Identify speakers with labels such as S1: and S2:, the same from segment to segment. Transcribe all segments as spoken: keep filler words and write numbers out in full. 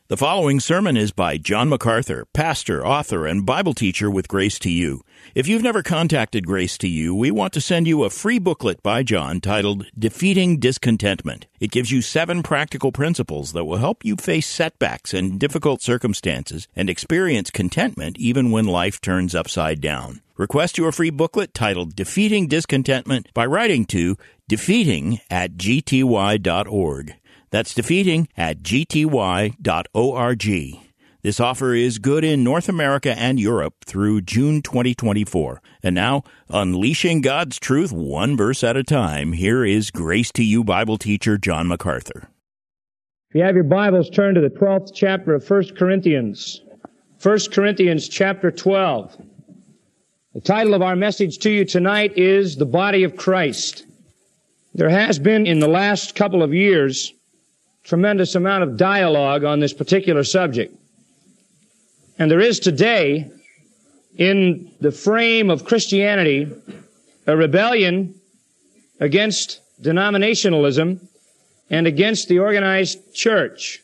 S1: The following sermon is by John MacArthur, pastor, author, and Bible teacher with Grace to You. If you've never contacted Grace to You, we want to send you a free booklet by John titled Defeating Discontentment. It gives you seven practical principles that will help you face setbacks and difficult circumstances and experience contentment even when life turns upside down. Request your free booklet titled Defeating Discontentment by writing to defeating at g t y dot org. That's defeating at g t y dot org. This offer is good in North America and Europe through June twenty twenty-four. And now, unleashing God's truth one verse at a time, here is Grace to You Bible teacher John MacArthur.
S2: If you have your Bibles, turn to the twelfth chapter of First Corinthians. First Corinthians chapter twelve. The title of our message to you tonight is The Body of Christ. There has been in the last couple of years tremendous amount of dialogue on this particular subject. And there is today, in the frame of Christianity, a rebellion against denominationalism and against the organized church,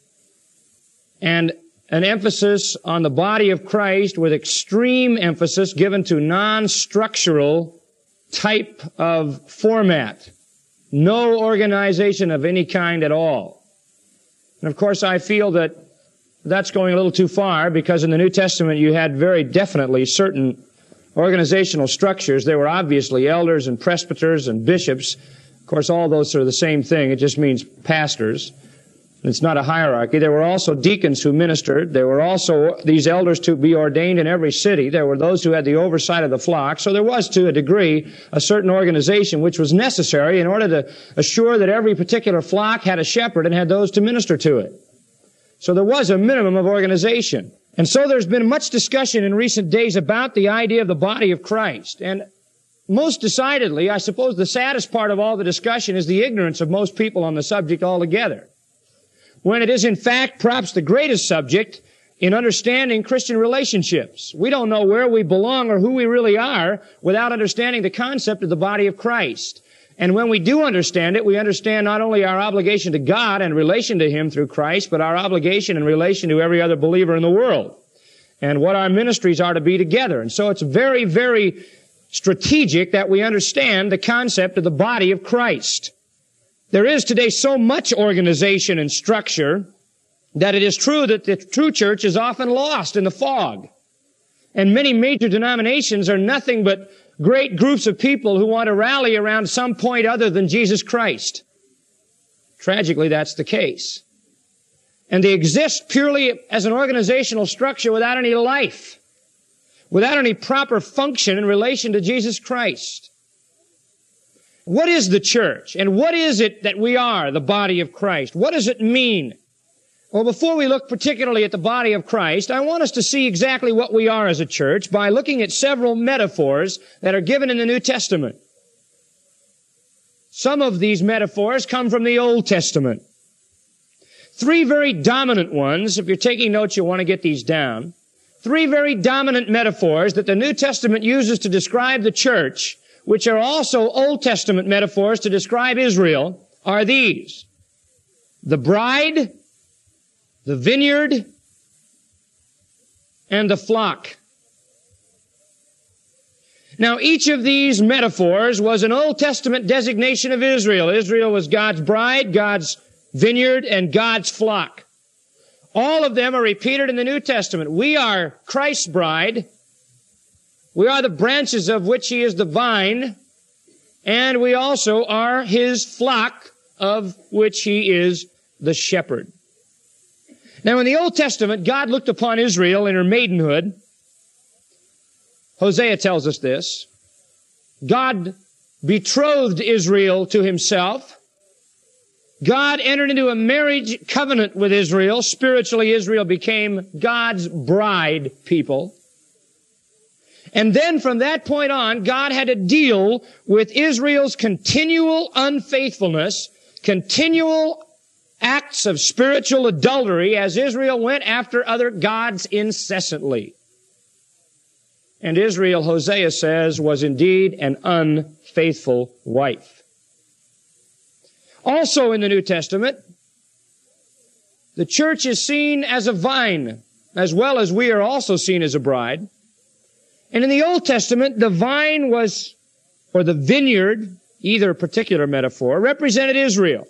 S2: and an emphasis on the body of Christ with extreme emphasis given to non-structural type of format. No organization of any kind at all. And of course, I feel that that's going a little too far, because in the New Testament you had very definitely certain organizational structures. There were obviously elders and presbyters and bishops. Of course, all those are the same thing. It just means pastors. It's not a hierarchy. There were also deacons who ministered. There were also these elders to be ordained in every city. There were those who had the oversight of the flock. So there was, to a degree, a certain organization which was necessary in order to assure that every particular flock had a shepherd and had those to minister to it. So there was a minimum of organization. And so there's been much discussion in recent days about the idea of the body of Christ. And most decidedly, I suppose the saddest part of all the discussion is the ignorance of most people on the subject altogether, when it is in fact perhaps the greatest subject in understanding Christian relationships. We don't know where we belong or who we really are without understanding the concept of the body of Christ. And when we do understand it, we understand not only our obligation to God and relation to Him through Christ, but our obligation in relation to every other believer in the world, and what our ministries are to be together. And so it's very, very strategic that we understand the concept of the body of Christ. There is today so much organization and structure that it is true that the true church is often lost in the fog. And many major denominations are nothing but great groups of people who want to rally around some point other than Jesus Christ. Tragically, that's the case. And they exist purely as an organizational structure without any life, without any proper function in relation to Jesus Christ. What is the church? And what is it that we are, the body of Christ? What does it mean? Well, before we look particularly at the body of Christ, I want us to see exactly what we are as a church by looking at several metaphors that are given in the New Testament. Some of these metaphors come from the Old Testament. Three very dominant ones. If you're taking notes, you'll want to get these down. Three very dominant metaphors that the New Testament uses to describe the church, which are also Old Testament metaphors to describe Israel, are these: the bride, the vineyard, and the flock. Now, each of these metaphors was an Old Testament designation of Israel. Israel was God's bride, God's vineyard, and God's flock. All of them are repeated in the New Testament. We are Christ's bride. We are the branches of which He is the vine, and we also are His flock of which He is the shepherd. Now, in the Old Testament, God looked upon Israel in her maidenhood. Hosea tells us this. God betrothed Israel to Himself. God entered into a marriage covenant with Israel. Spiritually, Israel became God's bride people. And then from that point on, God had to deal with Israel's continual unfaithfulness, continual acts of spiritual adultery as Israel went after other gods incessantly. And Israel, Hosea says, was indeed an unfaithful wife. Also in the New Testament, The church is seen as a vine, as well as we are also seen as a bride. And in the Old Testament, the vine was, or the vineyard, either particular metaphor, represented Israel.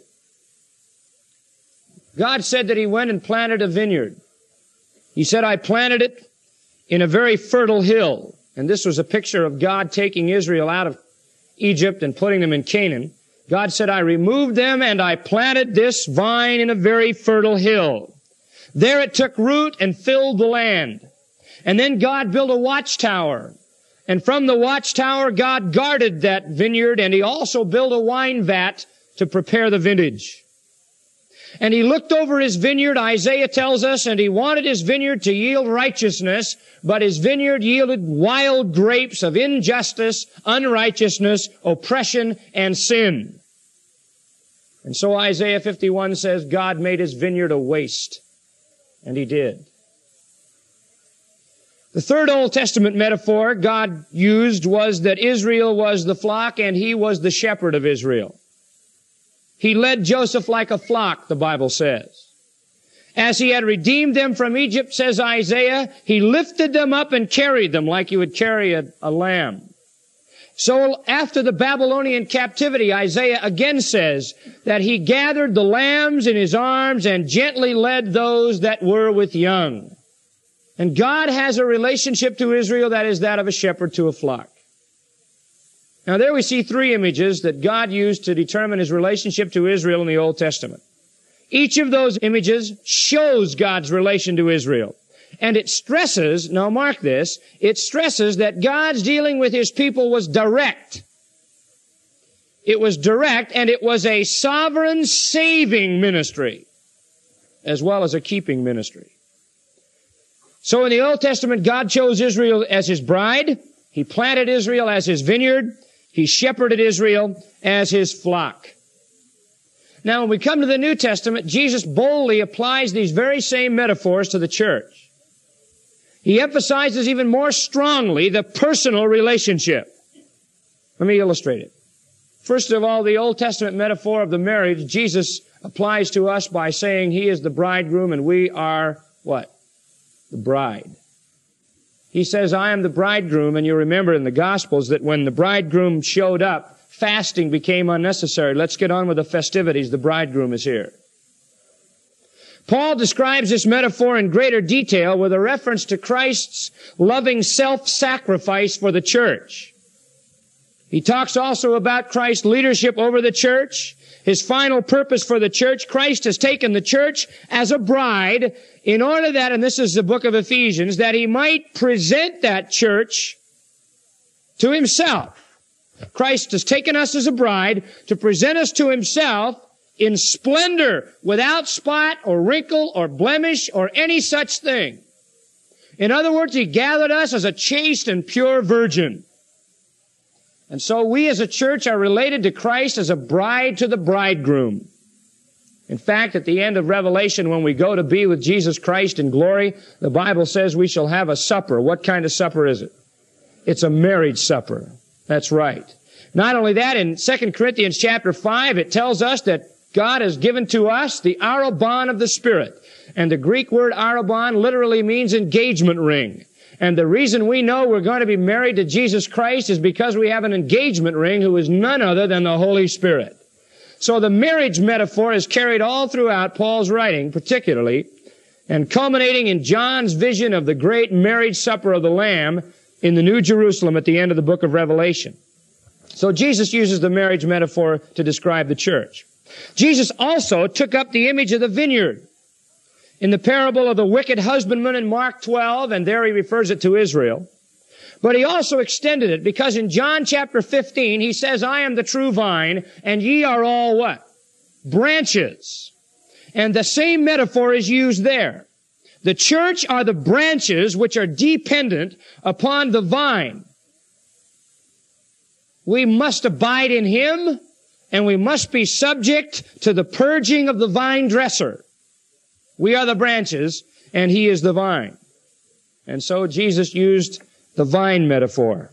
S2: God said that He went and planted a vineyard. He said, I planted it in a very fertile hill. And this was a picture of God taking Israel out of Egypt and putting them in Canaan. God said, I removed them and I planted this vine in a very fertile hill. There it took root and filled the land. And then God built a watchtower. And from the watchtower, God guarded that vineyard, and He also built a wine vat to prepare the vintage. And He looked over His vineyard, Isaiah tells us, and He wanted His vineyard to yield righteousness, but His vineyard yielded wild grapes of injustice, unrighteousness, oppression, and sin. And so Isaiah fifty-one says, God made His vineyard a waste. And He did. The third Old Testament metaphor God used was that Israel was the flock and He was the shepherd of Israel. He led Joseph like a flock, the Bible says. As He had redeemed them from Egypt, says Isaiah, He lifted them up and carried them like you would carry a, a lamb. So after the Babylonian captivity, Isaiah again says that He gathered the lambs in His arms and gently led those that were with young. And God has a relationship to Israel that is that of a shepherd to a flock. Now there we see three images that God used to determine His relationship to Israel in the Old Testament. Each of those images shows God's relation to Israel. And it stresses, now mark this, it stresses that God's dealing with His people was direct. It was direct, and it was a sovereign saving ministry, as well as a keeping ministry. So in the Old Testament, God chose Israel as His bride. He planted Israel as His vineyard. He shepherded Israel as His flock. Now, when we come to the New Testament, Jesus boldly applies these very same metaphors to the church. He emphasizes even more strongly the personal relationship. Let me illustrate it. First of all, the Old Testament metaphor of the marriage, Jesus applies to us by saying He is the bridegroom and we are what? The bride. He says, I am the bridegroom, and you remember in the Gospels that when the bridegroom showed up, fasting became unnecessary. Let's get on with the festivities. The bridegroom is here. Paul describes this metaphor in greater detail with a reference to Christ's loving self-sacrifice for the church. He talks also about Christ's leadership over the church, His final purpose for the church. Christ has taken the church as a bride in order that, and this is the book of Ephesians, that He might present that church to Himself. Christ has taken us as a bride to present us to Himself in splendor, without spot or wrinkle or blemish or any such thing. In other words, He gathered us as a chaste and pure virgin. And so we as a church are related to Christ as a bride to the bridegroom. In fact, at the end of Revelation, when we go to be with Jesus Christ in glory, the Bible says we shall have a supper. What kind of supper is it? It's a marriage supper. That's right. Not only that, in Second Corinthians chapter five, it tells us that God has given to us the arrabon of the Spirit. And the Greek word arrabon literally means engagement ring. And the reason we know we're going to be married to Jesus Christ is because we have an engagement ring who is none other than the Holy Spirit. So the marriage metaphor is carried all throughout Paul's writing, particularly, and culminating in John's vision of the great marriage supper of the Lamb in the New Jerusalem at the end of the book of Revelation. So Jesus uses the marriage metaphor to describe the church. Jesus also took up the image of the vineyard in the parable of the wicked husbandman in Mark twelve, and there He refers it to Israel. But He also extended it because in John chapter fifteen, He says, I am the true vine, and ye are all what? Branches. And the same metaphor is used there. The church are the branches which are dependent upon the vine. We must abide in Him, and we must be subject to the purging of the vine dresser. We are the branches, and He is the vine. And so Jesus used the vine metaphor.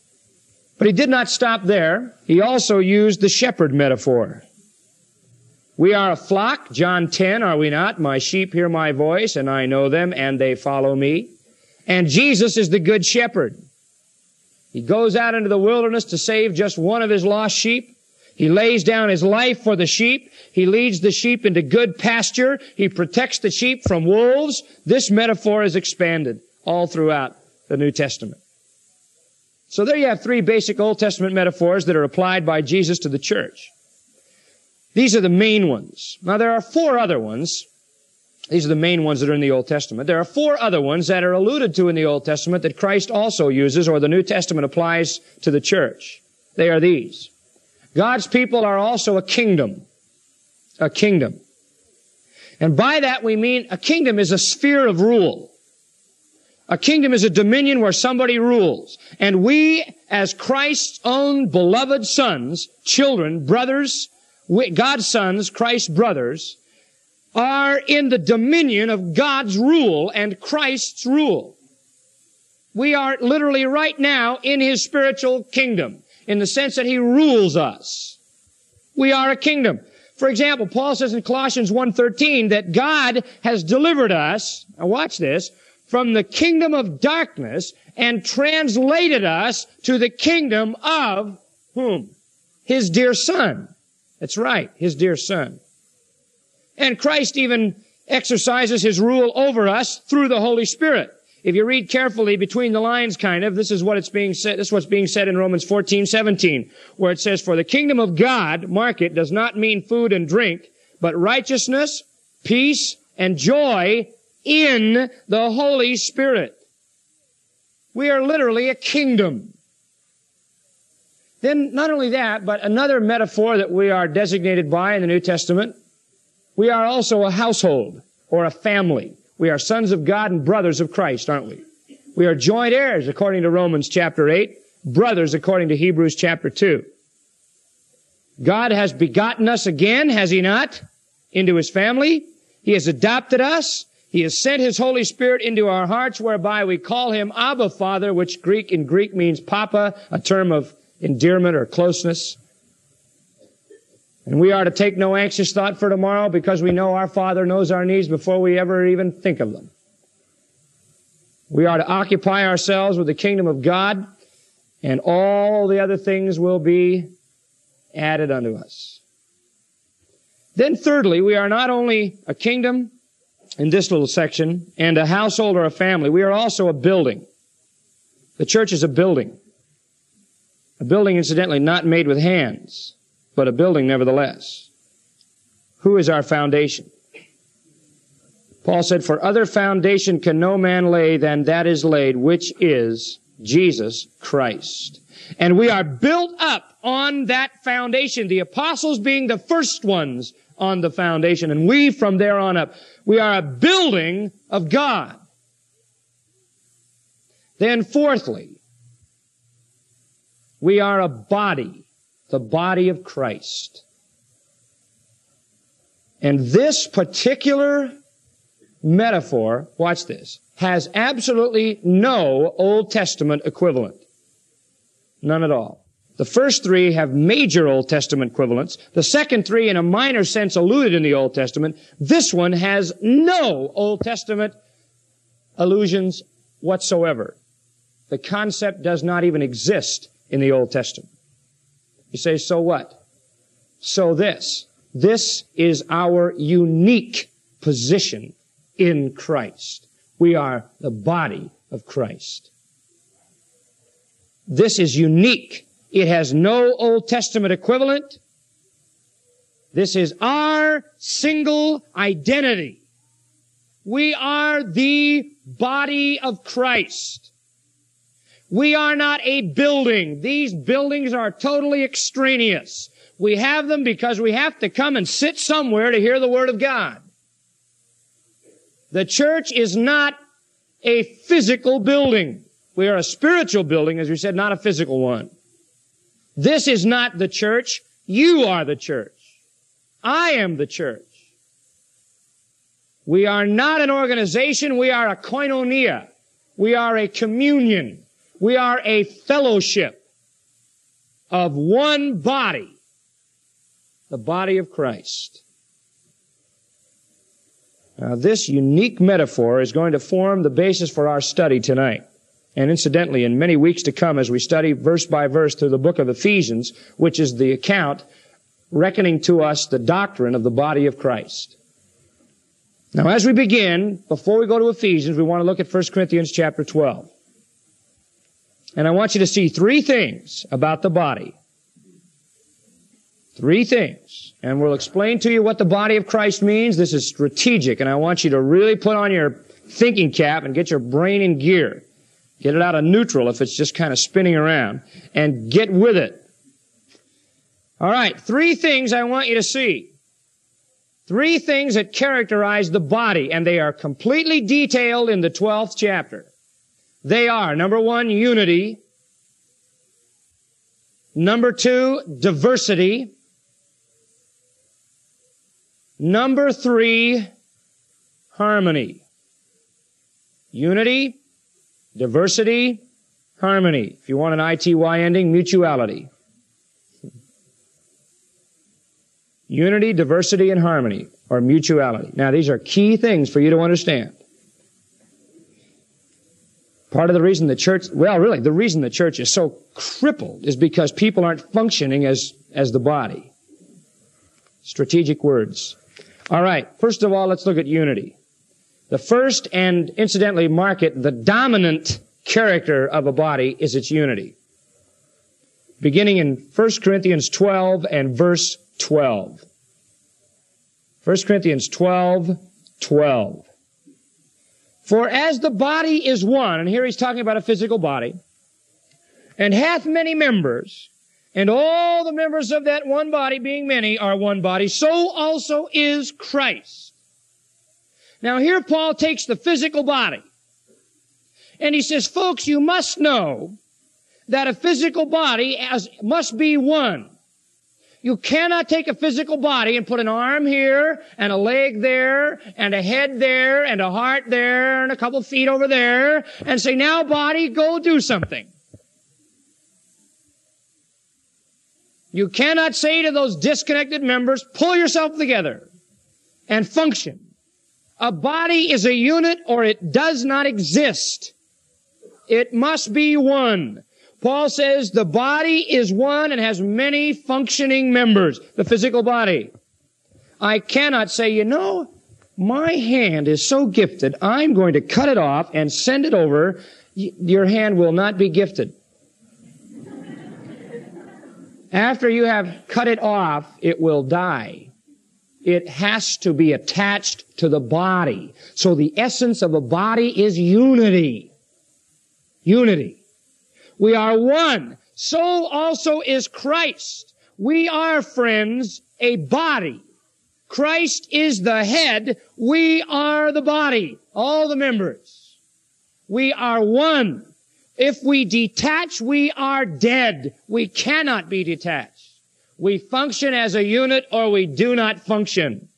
S2: But He did not stop there. He also used the shepherd metaphor. We are a flock, John ten, are we not? My sheep hear my voice, and I know them, and they follow me. And Jesus is the good shepherd. He goes out into the wilderness to save just one of his lost sheep. He lays down his life for the sheep. He leads the sheep into good pasture. He protects the sheep from wolves. This metaphor is expanded all throughout the New Testament. So there you have three basic Old Testament metaphors that are applied by Jesus to the church. These are the main ones. Now there are four other ones. These are the main ones that are in the Old Testament. There are four other ones that are alluded to in the Old Testament that Christ also uses, or the New Testament applies to the church. They are these. God's people are also a kingdom. A kingdom. And by that we mean a kingdom is a sphere of rule. A kingdom is a dominion where somebody rules. And we, as Christ's own beloved sons, children, brothers, God's sons, Christ's brothers, are in the dominion of God's rule and Christ's rule. We are literally right now in His spiritual kingdom, in the sense that He rules us. We are a kingdom. For example, Paul says in Colossians one thirteen that God has delivered us, now watch this, from the kingdom of darkness and translated us to the kingdom of whom? His dear Son. That's right, His dear Son. And Christ even exercises His rule over us through the Holy Spirit. If you read carefully between the lines, kind of, this is what it's being said, this is what's being said in Romans fourteen seventeen, where it says, for the kingdom of God, mark it, does not mean food and drink, but righteousness, peace, and joy in the Holy Spirit. We are literally a kingdom. Then, not only that, but another metaphor that we are designated by in the New Testament, we are also a household or a family. We are sons of God and brothers of Christ, aren't we? We are joint heirs according to Romans chapter eight, brothers according to Hebrews chapter two. God has begotten us again, has He not, into His family. He has adopted us. He has sent His Holy Spirit into our hearts, whereby we call Him Abba Father, which Greek in Greek means Papa, a term of endearment or closeness. And we are to take no anxious thought for tomorrow, because we know our Father knows our needs before we ever even think of them. We are to occupy ourselves with the kingdom of God, and all the other things will be added unto us. Then thirdly, we are not only a kingdom in this little section and a household or a family, we are also a building. The church is a building. A building, incidentally, not made with hands, but a building nevertheless. Who is our foundation? Paul said, for other foundation can no man lay than that is laid, which is Jesus Christ. And we are built up on that foundation, the apostles being the first ones on the foundation, and we from there on up. We are a building of God. Then fourthly, we are a body, the body of Christ. And this particular metaphor, watch this, has absolutely no Old Testament equivalent. None at all. The first three have major Old Testament equivalents. The second three, in a minor sense, alluded in the Old Testament. This one has no Old Testament allusions whatsoever. The concept does not even exist in the Old Testament. You say, so what? So this. This is our unique position in Christ. We are the body of Christ. This is unique. It has no Old Testament equivalent. This is our single identity. We are the body of Christ. We are not a building. These buildings are totally extraneous. We have them because we have to come and sit somewhere to hear the Word of God. The church is not a physical building. We are a spiritual building, as we said, not a physical one. This is not the church. You are the church. I am the church. We are not an organization. We are a koinonia. We are a communion. We are a fellowship of one body, the body of Christ. Now, this unique metaphor is going to form the basis for our study tonight. And incidentally, in many weeks to come, as we study verse by verse through the book of Ephesians, which is the account reckoning to us the doctrine of the body of Christ. Now, as we begin, before we go to Ephesians, we want to look at First Corinthians chapter twelve. And I want you to see three things about the body. Three things. And we'll explain to you what the body of Christ means. This is strategic, and I want you to really put on your thinking cap and get your brain in gear. Get it out of neutral if it's just kind of spinning around, and get with it. All right, three things I want you to see. Three things that characterize the body, and they are completely detailed in the twelfth chapter. They are, number one, unity. Number two, diversity. Number three, harmony. Unity, diversity, harmony. If you want an I T Y ending, mutuality. Unity, diversity, and harmony, or mutuality. Now, these are key things for you to understand. Part of the reason the church, well, really, the reason the church is so crippled is because people aren't functioning as, as the body. Strategic words. All right, first of all, let's look at unity. The first, and incidentally, mark it, the dominant character of a body is its unity. Beginning in First Corinthians twelve and verse twelve. First Corinthians twelve, twelve. For as the body is one, and here he's talking about a physical body, and hath many members, and all the members of that one body, being many, are one body, so also is Christ. Now here Paul takes the physical body, and he says, folks, you must know that a physical body has, must be one. You cannot take a physical body and put an arm here, and a leg there, and a head there, and a heart there, and a couple feet over there, and say, now body, go do something. You cannot say to those disconnected members, pull yourself together and function. A body is a unit or it does not exist. It must be one. Paul says the body is one and has many functioning members, the physical body. I cannot say, you know, my hand is so gifted, I'm going to cut it off and send it over. Your hand will not be gifted. After you have cut it off, it will die. It has to be attached to the body. So the essence of a body is unity. Unity. We are one. So also is Christ. We are, friends, a body. Christ is the head. We are the body. All the members. We are one. If we detach, we are dead. We cannot be detached. We function as a unit or we do not function.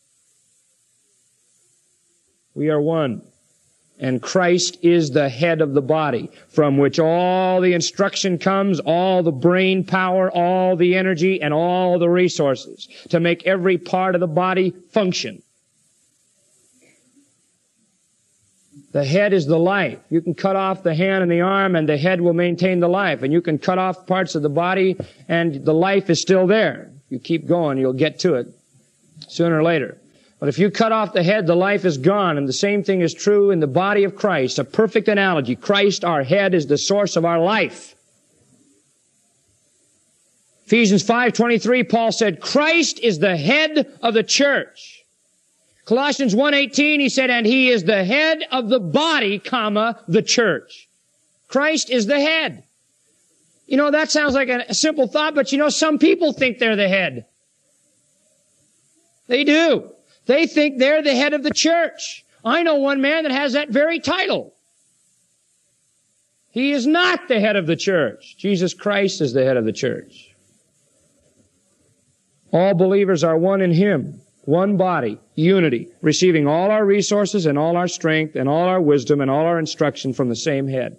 S2: We are one. And Christ is the head of the body, from which all the instruction comes, all the brain power, all the energy, and all the resources to make every part of the body function. The head is the life. You can cut off the hand and the arm, and the head will maintain the life. And you can cut off parts of the body, and the life is still there. You keep going, you'll get to it sooner or later. But if you cut off the head, the life is gone. And the same thing is true in the body of Christ. A perfect analogy. Christ, our head, is the source of our life. Ephesians five twenty-three, Paul said, Christ is the head of the church. Colossians one eighteen, he said, and he is the head of the body, comma, the church. Christ is the head. You know, that sounds like a simple thought, but you know, some people think they're the head. They do. They think they're the head of the church. I know one man that has that very title. He is not the head of the church. Jesus Christ is the head of the church. All believers are one in Him. One body, unity, receiving all our resources and all our strength and all our wisdom and all our instruction from the same head.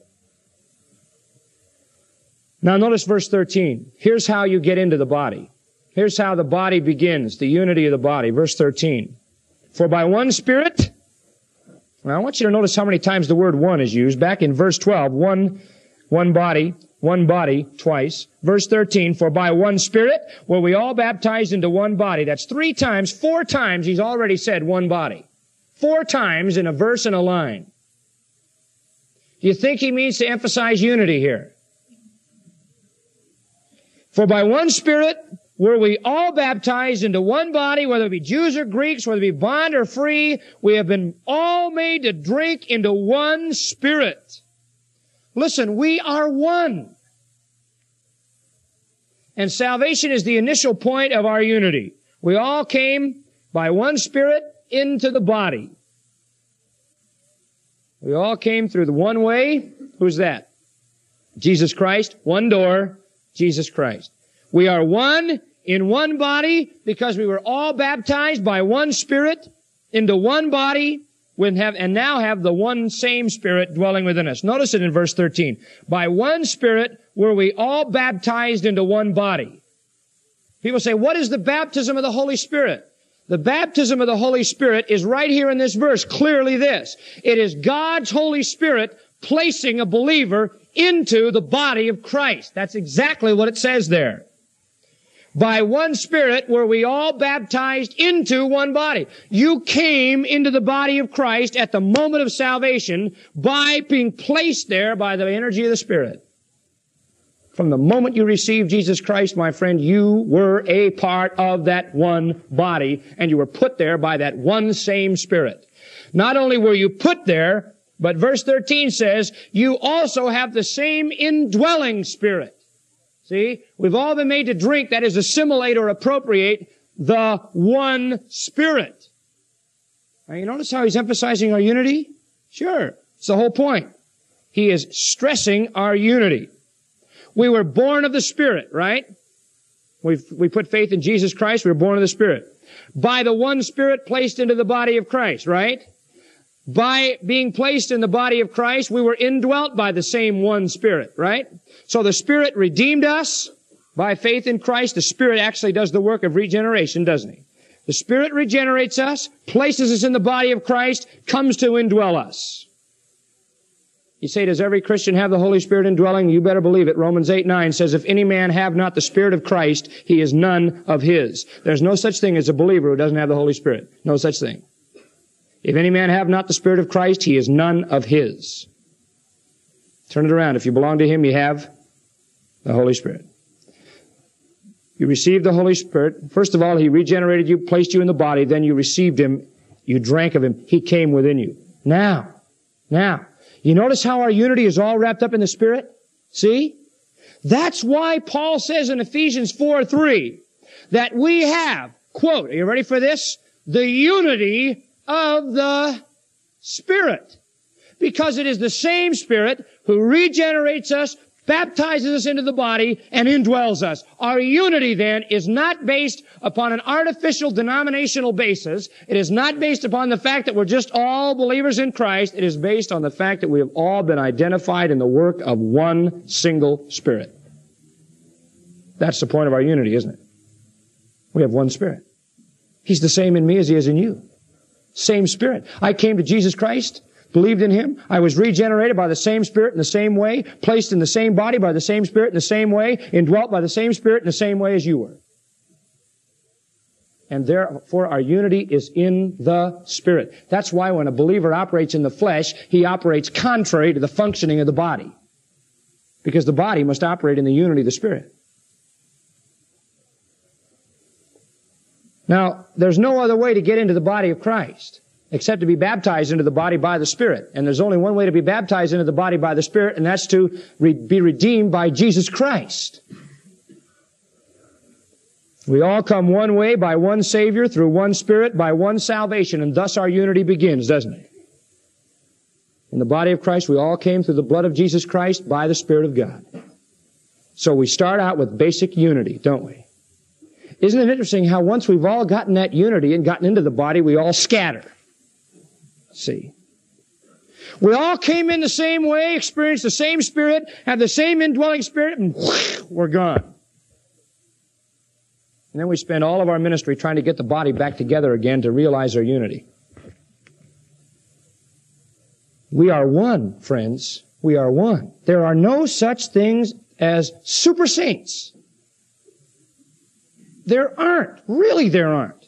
S2: Now notice verse thirteen. Here's how you get into the body. Here's how the body begins, the unity of the body. Verse thirteen. For by one Spirit, now I want you to notice how many times the word one is used. Back in verse twelve, one, one body, one body, twice. Verse thirteen, for by one Spirit were we all baptized into one body. That's three times, four times he's already said one body. Four times in a verse and a line. Do you think he means to emphasize unity here? For by one Spirit were we all baptized into one body, whether it be Jews or Greeks, whether it be bond or free, we have been all made to drink into one Spirit. Listen, we are one. And salvation is the initial point of our unity. We all came by one Spirit into the body. We all came through the one way. Who's that? Jesus Christ. One door. Jesus Christ. We are one in one body because we were all baptized by one Spirit into one body when have, and now have the one same Spirit dwelling within us. Notice it in verse thirteen. By one Spirit were we all baptized into one body. People say, what is the baptism of the Holy Spirit? The baptism of the Holy Spirit is right here in this verse, clearly this. It is God's Holy Spirit placing a believer into the body of Christ. That's exactly what it says there. By one Spirit were we all baptized into one body. You came into the body of Christ at the moment of salvation by being placed there by the energy of the Spirit. From the moment you received Jesus Christ, my friend, you were a part of that one body, and you were put there by that one same Spirit. Not only were you put there, but verse thirteen says, you also have the same indwelling Spirit. See? We've all been made to drink, that is, assimilate or appropriate the one Spirit. Now, you notice how he's emphasizing our unity? Sure. It's the whole point. He is stressing our unity. We were born of the Spirit, right? We've, we put faith in Jesus Christ. We were born of the Spirit. By the one Spirit placed into the body of Christ, right? By being placed in the body of Christ, we were indwelt by the same one Spirit, right? So the Spirit redeemed us by faith in Christ. The Spirit actually does the work of regeneration, doesn't he? The Spirit regenerates us, places us in the body of Christ, comes to indwell us. You say, does every Christian have the Holy Spirit indwelling? You better believe it. Romans eight nine says, if any man have not the Spirit of Christ, he is none of his. There's no such thing as a believer who doesn't have the Holy Spirit. No such thing. If any man have not the Spirit of Christ, he is none of his. Turn it around. If you belong to him, you have the Holy Spirit. You received the Holy Spirit. First of all, he regenerated you, placed you in the body. Then you received him. You drank of him. He came within you. Now, now, you notice how our unity is all wrapped up in the Spirit? See? That's why Paul says in Ephesians four three that we have, quote, are you ready for this? The unity of the Spirit. Because it is the same Spirit who regenerates us, baptizes us into the body, and indwells us. Our unity, then, is not based upon an artificial denominational basis. It is not based upon the fact that we're just all believers in Christ. It is based on the fact that we have all been identified in the work of one single Spirit. That's the point of our unity, isn't it? We have one Spirit. He's the same in me as he is in you. Same Spirit. I came to Jesus Christ, believed in him. I was regenerated by the same Spirit in the same way, placed in the same body by the same Spirit in the same way, indwelt by the same Spirit in the same way as you were. And therefore our unity is in the Spirit. That's why when a believer operates in the flesh, he operates contrary to the functioning of the body. Because the body must operate in the unity of the Spirit. Now, there's no other way to get into the body of Christ except to be baptized into the body by the Spirit. And there's only one way to be baptized into the body by the Spirit, and that's to re- be redeemed by Jesus Christ. We all come one way by one Savior, through one Spirit, by one salvation, and thus our unity begins, doesn't it? In the body of Christ, we all came through the blood of Jesus Christ by the Spirit of God. So we start out with basic unity, don't we? Isn't it interesting how once we've all gotten that unity and gotten into the body, we all scatter? See? We all came in the same way, experienced the same Spirit, have the same indwelling Spirit, and whoosh, we're gone. And then we spend all of our ministry trying to get the body back together again to realize our unity. We are one, friends. We are one. There are no such things as super saints. There aren't. Really, there aren't.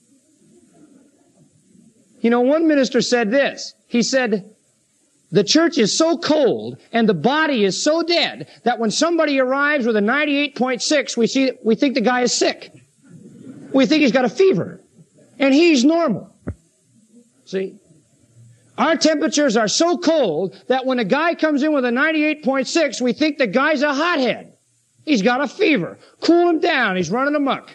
S2: You know, one minister said this. He said, the church is so cold and the body is so dead that when somebody arrives with a ninety-eight point six, we see, we think the guy is sick. We think he's got a fever. And he's normal. See? Our temperatures are so cold that when a guy comes in with a ninety-eight point six, we think the guy's a hothead. He's got a fever. Cool him down. He's running amok.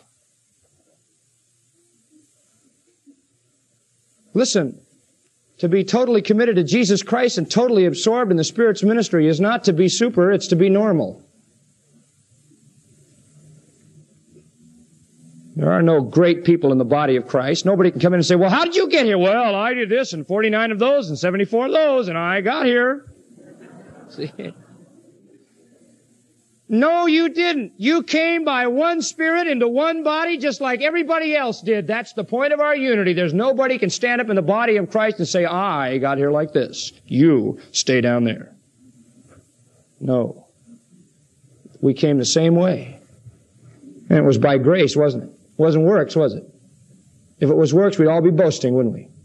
S2: Listen, to be totally committed to Jesus Christ and totally absorbed in the Spirit's ministry is not to be super, it's to be normal. There are no great people in the body of Christ. Nobody can come in and say, well, how did you get here? Well, I did this and forty-nine of those and seventy-four of those and I got here. See? No, you didn't. You came by one Spirit into one body just like everybody else did. That's the point of our unity. There's nobody can stand up in the body of Christ and say, I got here like this. You stay down there. No. We came the same way. And it was by grace, wasn't it? It wasn't works, was it? If it was works, we'd all be boasting, wouldn't we?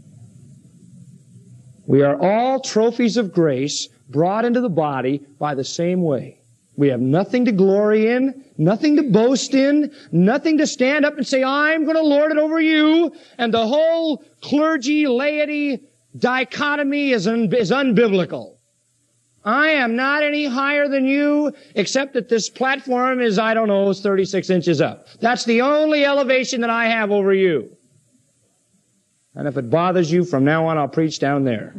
S2: We are all trophies of grace brought into the body by the same way. We have nothing to glory in, nothing to boast in, nothing to stand up and say, I'm going to lord it over you. And the whole clergy, laity dichotomy is, un- is unbiblical. I am not any higher than you, except that this platform is, I don't know, is thirty-six inches up. That's the only elevation that I have over you. And if it bothers you, from now on I'll preach down there.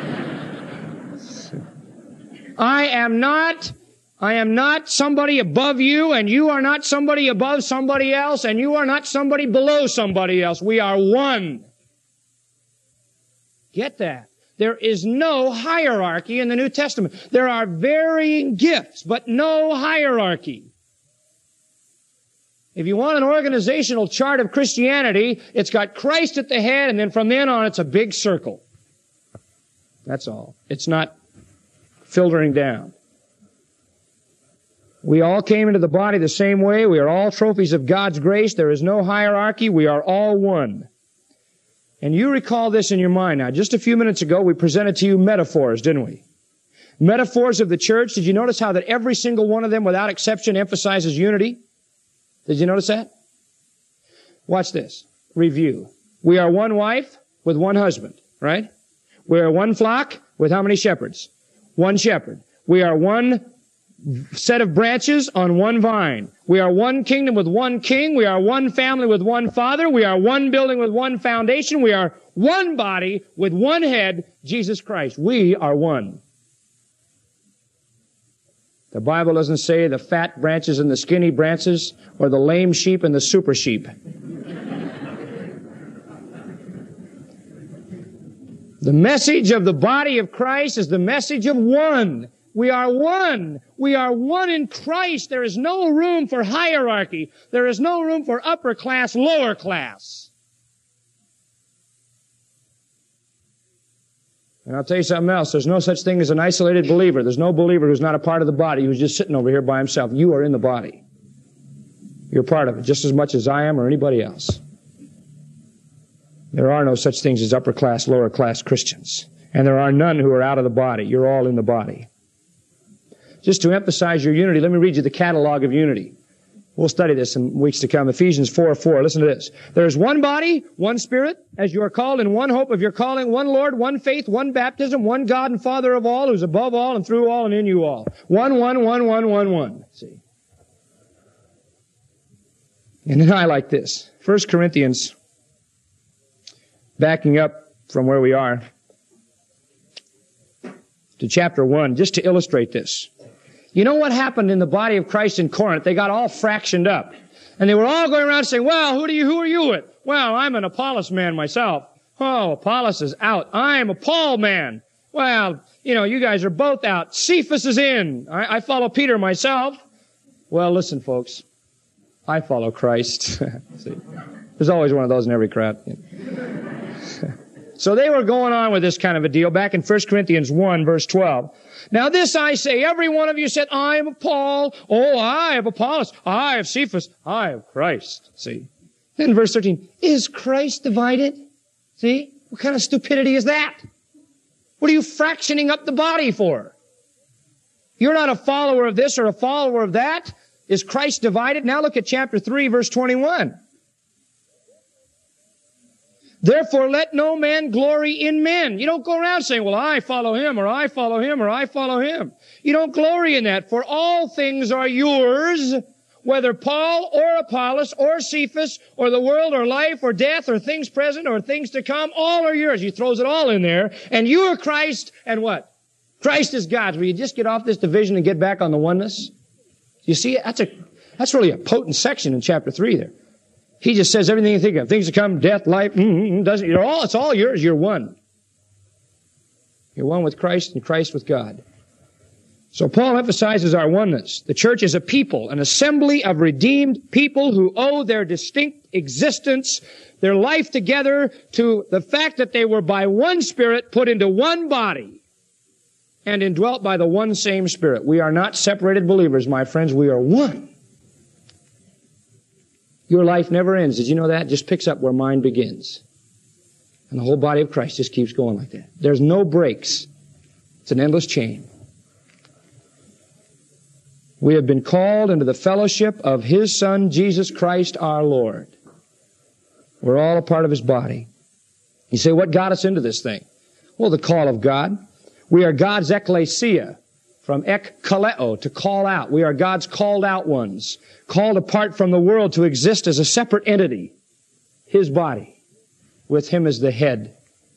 S2: I am not... I am not somebody above you, and you are not somebody above somebody else, and you are not somebody below somebody else. We are one. Get that? There is no hierarchy in the New Testament. There are varying gifts, but no hierarchy. If you want an organizational chart of Christianity, it's got Christ at the head, and then from then on it's a big circle. That's all. It's not filtering down. We all came into the body the same way. We are all trophies of God's grace. There is no hierarchy. We are all one. And you recall this in your mind now. Just a few minutes ago, we presented to you metaphors, didn't we? Metaphors of the church. Did you notice how that every single one of them, without exception, emphasizes unity? Did you notice that? Watch this. Review. We are one wife with one husband, right? We are one flock with how many shepherds? One shepherd. We are one set of branches on one vine. We are one kingdom with one king. We are one family with one father. We are one building with one foundation. We are one body with one head, Jesus Christ. We are one. The Bible doesn't say the fat branches and the skinny branches, or the lame sheep and the super sheep. The message of the body of Christ is the message of one. We are one. We are one in Christ. There is no room for hierarchy. There is no room for upper class, lower class. And I'll tell you something else. There's no such thing as an isolated believer. There's no believer who's not a part of the body, who's just sitting over here by himself. You are in the body. You're part of it just as much as I am or anybody else. There are no such things as upper class, lower class Christians. And there are none who are out of the body. You're all in the body. Just to emphasize your unity, let me read you the catalog of unity. We'll study this in weeks to come. Ephesians four four. Listen to this. There is one body, one Spirit, as you are called in one hope of your calling, one Lord, one faith, one baptism, one God and Father of all, who's above all and through all and in you all. One, one, one, one, one, one. See? And then I like this. First Corinthians, backing up from where we are to chapter one, just to illustrate this. You know what happened in the body of Christ in Corinth? They got all fractioned up. And they were all going around saying, well, who do you, who are you with? Well, I'm an Apollos man myself. Oh, Apollos is out. I'm a Paul man. Well, you know, you guys are both out. Cephas is in. I, I follow Peter myself. Well, listen, folks. I follow Christ. See, there's always one of those in every crowd. So they were going on with this kind of a deal back in First Corinthians one, verse twelve. Now this I say, every one of you said, I am of Paul. Oh, I have Apollos. I have Cephas. I have Christ. See? Then verse thirteen, is Christ divided? See? What kind of stupidity is that? What are you fractioning up the body for? You're not a follower of this or a follower of that. Is Christ divided? Now look at chapter three, verse twenty-one. Therefore, let no man glory in men. You don't go around saying, well, I follow him, or I follow him, or I follow him. You don't glory in that, for all things are yours, whether Paul or Apollos or Cephas or the world or life or death or things present or things to come, all are yours. He throws it all in there. And you are Christ, and what? Christ is God's. Will you just get off this division and get back on the oneness? You see, that's a, that's really a potent section in chapter three there. He just says everything you think of. Things to come, death, life, mm, doesn't, you're all, it's all yours. You're one. You're one with Christ and Christ with God. So Paul emphasizes our oneness. The church is a people, an assembly of redeemed people who owe their distinct existence, their life together, to the fact that they were by one Spirit put into one body and indwelt by the one same Spirit. We are not separated believers, my friends. We are one. Your life never ends. Did you know that? It just picks up where mine begins. And the whole body of Christ just keeps going like that. There's no breaks. It's an endless chain. We have been called into the fellowship of His Son, Jesus Christ our Lord. We're all a part of His body. You say, what got us into this thing? Well, the call of God. We are God's ecclesia, from ek kaleo, to call out. We are God's called out ones, called apart from the world to exist as a separate entity, His body, with Him as the head.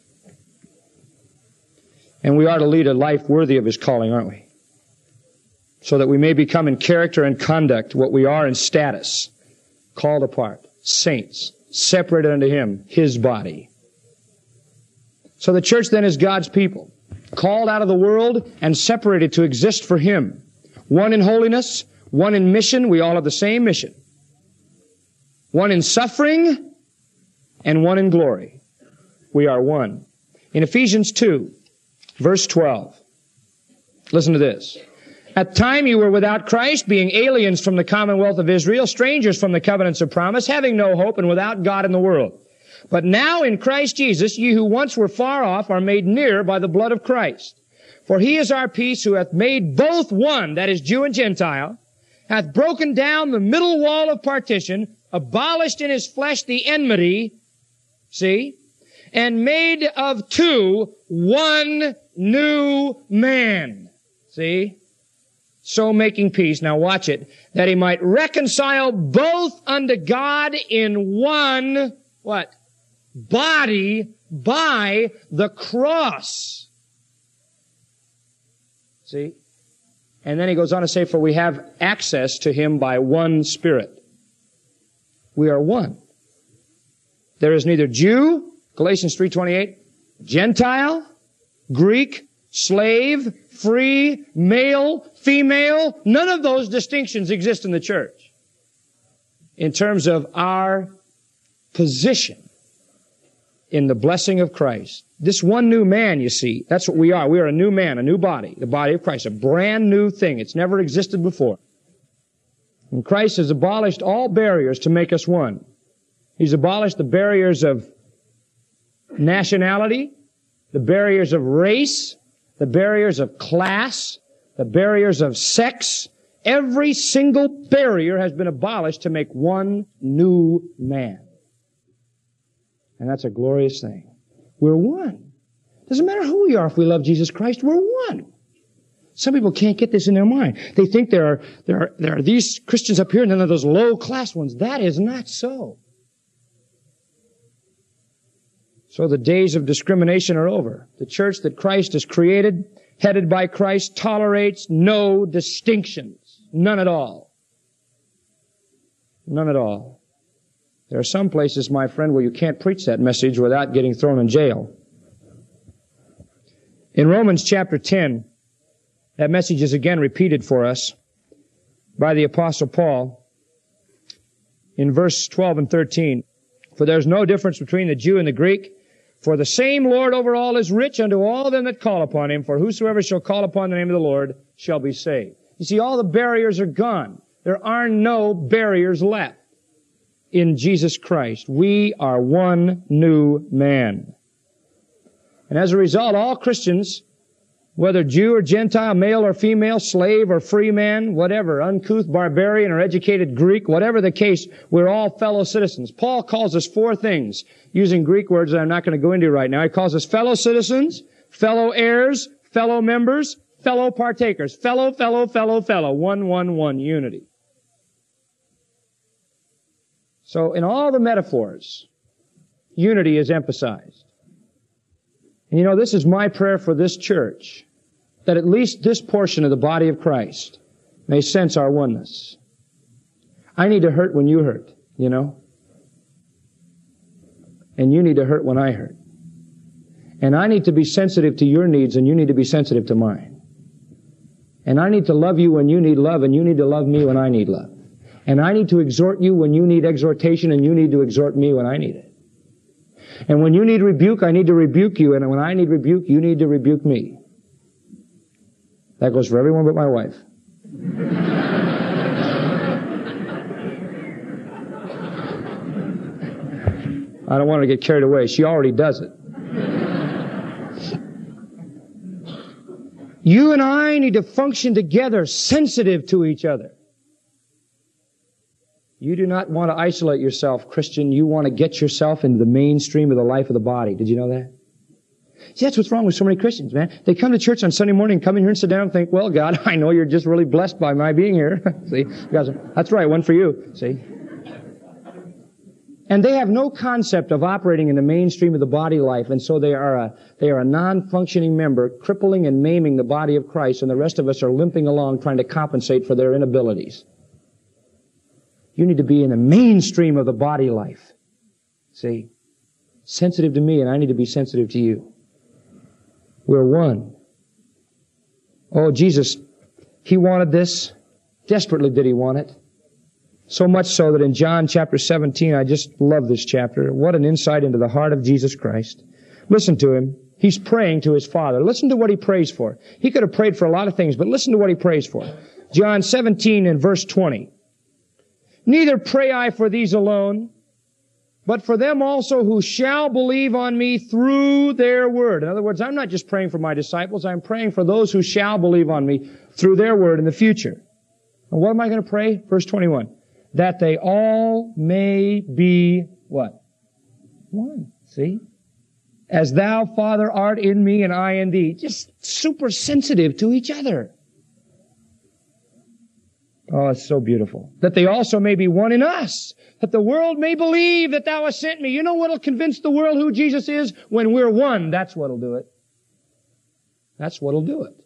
S2: And we are to lead a life worthy of His calling, aren't we? So that we may become in character and conduct what we are in status, called apart, saints, separated unto Him, His body. So the church then is God's people, called out of the world and separated to exist for Him. One in holiness, one in mission. We all have the same mission. One in suffering and one in glory. We are one. In Ephesians two, verse twelve, listen to this. At the time you were without Christ, being aliens from the commonwealth of Israel, strangers from the covenants of promise, having no hope and without God in the world. But now in Christ Jesus, ye who once were far off are made near by the blood of Christ. For He is our peace, who hath made both one, that is Jew and Gentile, hath broken down the middle wall of partition, abolished in His flesh the enmity, see, and made of two one new man, see, so making peace. Now watch it, that He might reconcile both unto God in one, what? Body by the cross. See? And then he goes on to say, for we have access to Him by one Spirit. We are one. There is neither Jew, Galatians three twenty-eight, Gentile, Greek, slave, free, male, female. None of those distinctions exist in the church in terms of our position in the blessing of Christ. This one new man, you see, that's what we are. We are a new man, a new body, the body of Christ, a brand new thing. It's never existed before. And Christ has abolished all barriers to make us one. He's abolished the barriers of nationality, the barriers of race, the barriers of class, the barriers of sex. Every single barrier has been abolished to make one new man. And that's a glorious thing. We're one. Doesn't matter who we are if we love Jesus Christ, we're one. Some people can't get this in their mind. They think there are, there are, there are these Christians up here and then there are those low-class ones. That is not so. So the days of discrimination are over. The church that Christ has created, headed by Christ, tolerates no distinctions. None at all. None at all. There are some places, my friend, where you can't preach that message without getting thrown in jail. In Romans chapter ten, that message is again repeated for us by the Apostle Paul. in verse twelve and thirteen. For there is no difference between the Jew and the Greek, for the same Lord over all is rich unto all them that call upon him, for whosoever shall call upon the name of the Lord shall be saved. You see, all the barriers are gone. There are no barriers left in Jesus Christ. We are one new man. And as a result, all Christians, whether Jew or Gentile, male or female, slave or free man, whatever, uncouth barbarian or educated Greek, whatever the case, we're all fellow citizens. Paul calls us four things, using Greek words that I'm not going to go into right now. He calls us fellow citizens, fellow heirs, fellow members, fellow partakers. Fellow, fellow, fellow, fellow. One, one, one. Unity. So in all the metaphors, unity is emphasized. And you know, this is my prayer for this church, that at least this portion of the body of Christ may sense our oneness. I need to hurt when you hurt, you know. And you need to hurt when I hurt. And I need to be sensitive to your needs and you need to be sensitive to mine. And I need to love you when you need love and you need to love me when I need love. And I need to exhort you when you need exhortation and you need to exhort me when I need it. And when you need rebuke, I need to rebuke you. And when I need rebuke, you need to rebuke me. That goes for everyone but my wife. I don't want her to get carried away. She already does it. You and I need to function together, sensitive to each other. You do not want to isolate yourself, Christian. You want to get yourself into the mainstream of the life of the body. Did you know that? See, that's what's wrong with so many Christians, man. They come to church on Sunday morning, come in here and sit down and think, well, God, I know you're just really blessed by my being here. See? That's right, one for you. See? And they have no concept of operating in the mainstream of the body life, and so they are a, they are a non-functioning member, crippling and maiming the body of Christ, and the rest of us are limping along trying to compensate for their inabilities. You need to be in the mainstream of the body life. See? Sensitive to me, and I need to be sensitive to you. We're one. Oh, Jesus, He wanted this. Desperately did He want it. So much so that in John chapter seventeen, I just love this chapter. What an insight into the heart of Jesus Christ. Listen to Him. He's praying to His Father. Listen to what He prays for. He could have prayed for a lot of things, but listen to what He prays for. John seventeen and verse twenty. Neither pray I for these alone, but for them also who shall believe on me through their word. In other words, I'm not just praying for my disciples, I'm praying for those who shall believe on me through their word in the future. And what am I going to pray? Verse twenty-one. That they all may be what? One. See? As thou, Father, art in me and I in thee. Just super sensitive to each other. Oh, it's so beautiful. That they also may be one in us. That the world may believe that thou hast sent me. You know what'll convince the world who Jesus is? When we're one. That's what'll do it. That's what'll do it.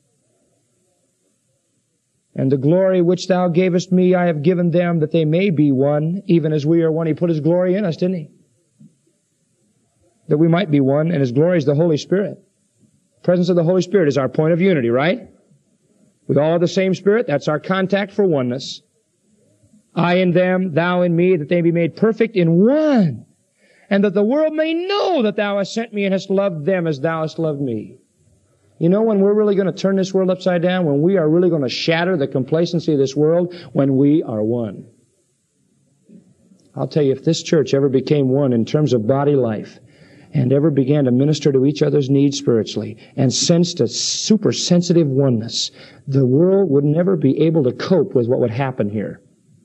S2: And the glory which thou gavest me, I have given them, that they may be one, even as we are one. He put His glory in us, didn't He? That we might be one, and His glory is the Holy Spirit. The presence of the Holy Spirit is our point of unity, right? We all have the same Spirit. That's our contact for oneness. I in them, thou in me, that they be made perfect in one. And that the world may know that thou hast sent me and hast loved them as thou hast loved me. You know when we're really going to turn this world upside down? When we are really going to shatter the complacency of this world? When we are one. I'll tell you, if this church ever became one in terms of body life, and ever began to minister to each other's needs spiritually, and sensed a super sensitive oneness, the world would never be able to cope with what would happen here.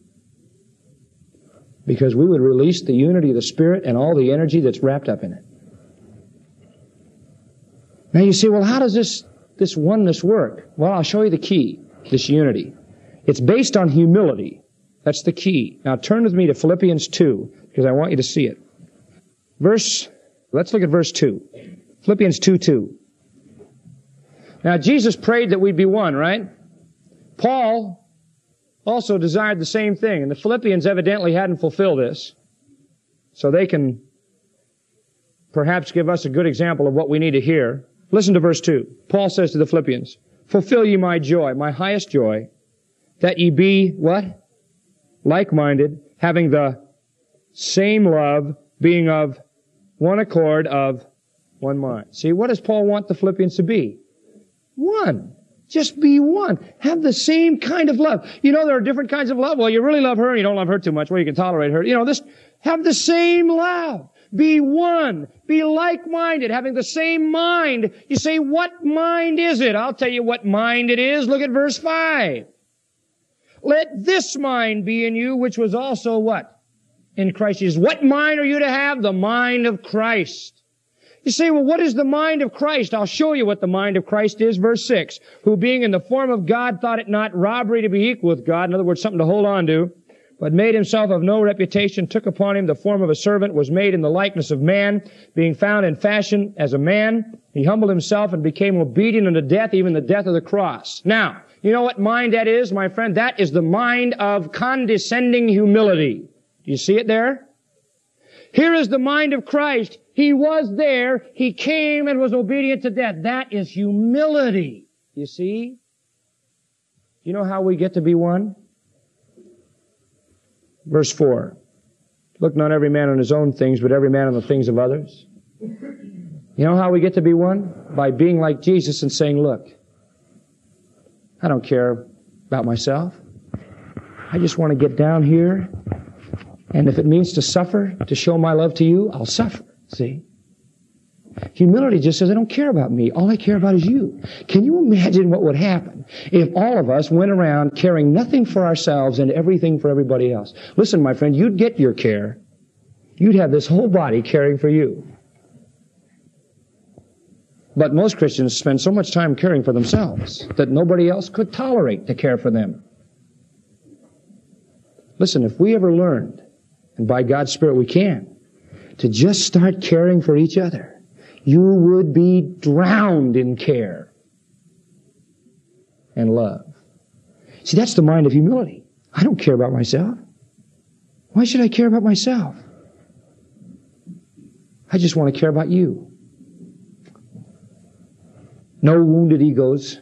S2: Because we would release the unity of the Spirit and all the energy that's wrapped up in it. Now you say, well, how does this, this oneness work? Well, I'll show you the key, this unity. It's based on humility. That's the key. Now turn with me to Philippians two, because I want you to see it. Verse, let's look at verse two. Philippians two two. Now Jesus prayed that we'd be one, right? Paul also desired the same thing, and the Philippians evidently hadn't fulfilled this. So they can perhaps give us a good example of what we need to hear. Listen to verse two. Paul says to the Philippians, fulfill ye my joy, my highest joy, that ye be, what? Like-minded, having the same love, being of one accord, of one mind. See, what does Paul want the Philippians to be? One. Just be one. Have the same kind of love. You know, there are different kinds of love. Well, you really love her and you don't love her too much. Well, you can tolerate her. You know, this, have the same love. Be one. Be like-minded, having the same mind. You say, what mind is it? I'll tell you what mind it is. Look at verse five. Let this mind be in you, which was also what? In Christ Jesus. What mind are you to have? The mind of Christ. You say, well, what is the mind of Christ? I'll show you what the mind of Christ is. Verse six. Who being in the form of God thought it not robbery to be equal with God. In other words, something to hold on to. But made himself of no reputation, took upon him the form of a servant, was made in the likeness of man, being found in fashion as a man. He humbled himself and became obedient unto death, even the death of the cross. Now, you know what mind that is, my friend? That is the mind of condescending humility. Do you see it there? Here is the mind of Christ. He was there. He came and was obedient to death. That is humility. You see? You know how we get to be one? Verse four. Look not every man on his own things, but every man on the things of others. You know how we get to be one? By being like Jesus and saying, look, I don't care about myself. I just want to get down here. And if it means to suffer, to show my love to you, I'll suffer. See? Humility just says, I don't care about me. All I care about is you. Can you imagine what would happen if all of us went around caring nothing for ourselves and everything for everybody else? Listen, my friend, you'd get your care. You'd have this whole body caring for you. But most Christians spend so much time caring for themselves that nobody else could tolerate to care for them. Listen, if we ever learned, and by God's Spirit we can, to just start caring for each other, you would be drowned in care and love. See, that's the mind of humility. I don't care about myself. Why should I care about myself? I just want to care about you. No wounded egos.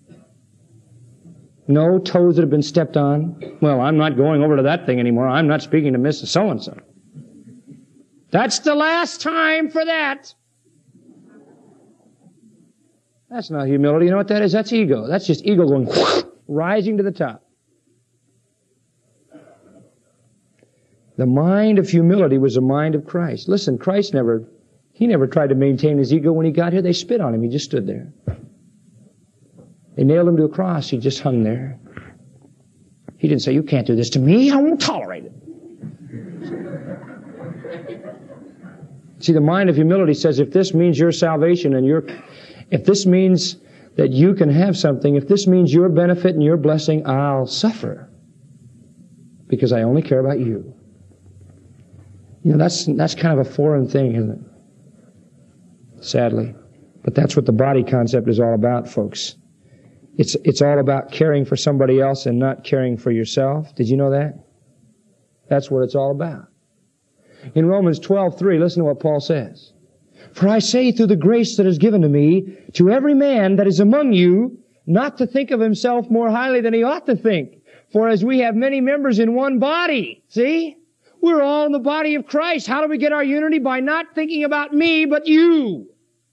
S2: No toes that have been stepped on. Well, I'm not going over to that thing anymore. I'm not speaking to Missus So-and-so. That's the last time for that. That's not humility. You know what that is? That's ego. That's just ego going rising to the top. The mind of humility was the mind of Christ. Listen, Christ never, he never tried to maintain his ego when he got here. They spit on him. He just stood there. They nailed him to a cross. He just hung there. He didn't say, you can't do this to me. I won't tolerate it. See, the mind of humility says, if this means your salvation and your, if this means that you can have something, if this means your benefit and your blessing, I'll suffer. Because I only care about you. You know, that's, that's kind of a foreign thing, isn't it? Sadly. But that's what the body concept is all about, folks. It's, it's all about caring for somebody else and not caring for yourself. Did you know that? That's what it's all about. In Romans twelve three, listen to what Paul says. For I say through the grace that is given to me, to every man that is among you, not to think of himself more highly than he ought to think. For as we have many members in one body, see? We're all in the body of Christ. How do we get our unity? By not thinking about me, but you.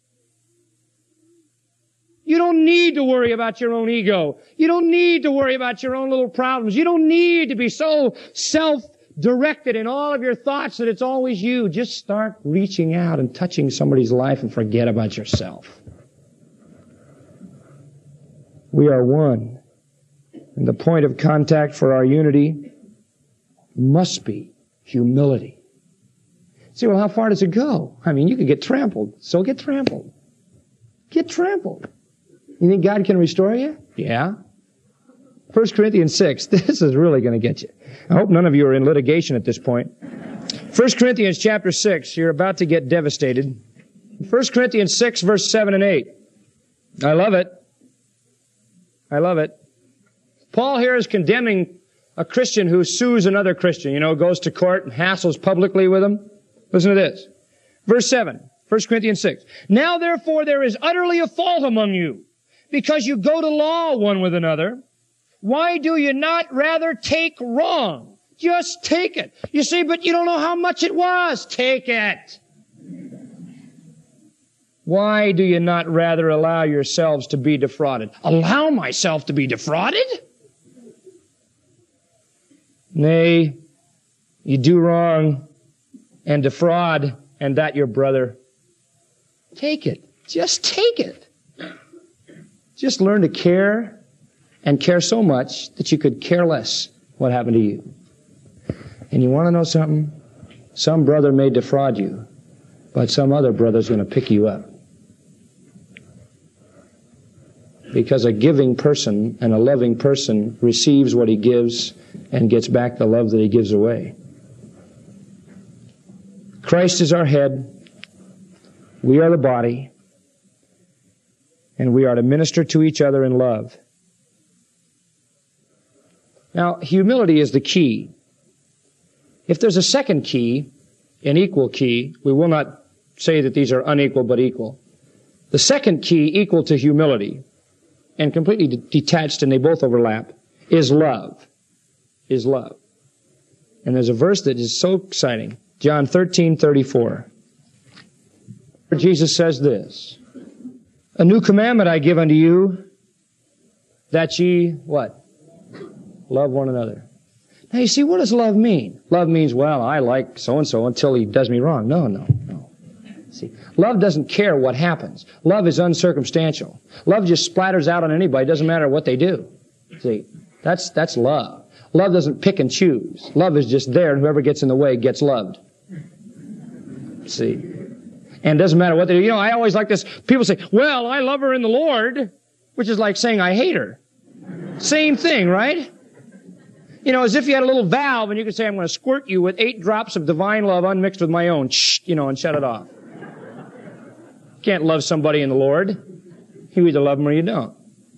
S2: You don't need to worry about your own ego. You don't need to worry about your own little problems. You don't need to be so self-directed in all of your thoughts that it's always you. Just start reaching out and touching somebody's life and forget about yourself. We are one. And the point of contact for our unity must be humility. See, well, how far does it go? I mean, you could get trampled. So get trampled. Get trampled. You think God can restore you? Yeah. First Corinthians six. This is really going to get you. I hope none of you are in litigation at this point. First Corinthians chapter six. You're about to get devastated. First Corinthians six, verse seven and eight. I love it. I love it. Paul here is condemning a Christian who sues another Christian, you know, goes to court and hassles publicly with him. Listen to this. Verse seven, First Corinthians six. Now therefore there is utterly a fault among you, because you go to law one with another. Why do you not rather take wrong? Just take it. You say, but you don't know how much it was. Take it. Why do you not rather allow yourselves to be defrauded? Allow myself to be defrauded? Nay, you do wrong and defraud, and that your brother. Take it. Just take it. Just learn to care and care so much that you could care less what happened to you. And you want to know something? Some brother may defraud you, but some other brother's going to pick you up. Because a giving person and a loving person receives what he gives and gets back the love that he gives away. Christ is our head. We are the body. And we are to minister to each other in love. Now, humility is the key. If there's a second key, an equal key, we will not say that these are unequal but equal. The second key equal to humility, and completely de- detached and they both overlap, is love. Is love. And there's a verse that is so exciting. John thirteen thirty-four. Jesus says this, a new commandment I give unto you, that ye, what? Love one another. Now you see, what does love mean? Love means, well, I like so-and-so until he does me wrong. No, no, no. See, love doesn't care what happens. Love is uncircumstantial. Love just splatters out on anybody. It doesn't matter what they do. See, that's, that's love. Love doesn't pick and choose. Love is just there, and whoever gets in the way gets loved. See? And it doesn't matter what they do. You know, I always like this. People say, well, I love her in the Lord, which is like saying I hate her. Same thing, right? You know, as if you had a little valve and you could say, I'm going to squirt you with eight drops of divine love unmixed with my own, shh, you know, and shut it off. You can't love somebody in the Lord. You either love them or you don't.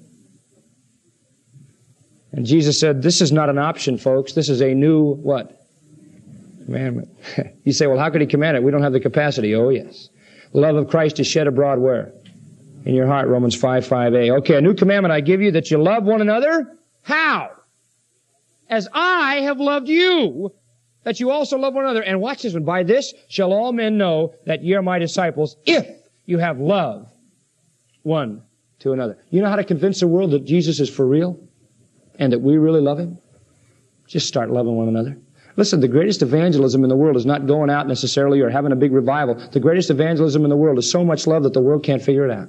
S2: And Jesus said, this is not an option, folks. This is a new, what? Commandment. You say, well, how could he command it? We don't have the capacity. Oh, yes. The love of Christ is shed abroad where? In your heart, Romans five five a. Okay, a new commandment I give you, that you love one another. How? As I have loved you, that you also love one another. And watch this one. By this shall all men know that ye are my disciples, if you have love one to another. You know how to convince the world that Jesus is for real? And that we really love him? Just start loving one another. Listen, the greatest evangelism in the world is not going out necessarily or having a big revival. The greatest evangelism in the world is so much love that the world can't figure it out.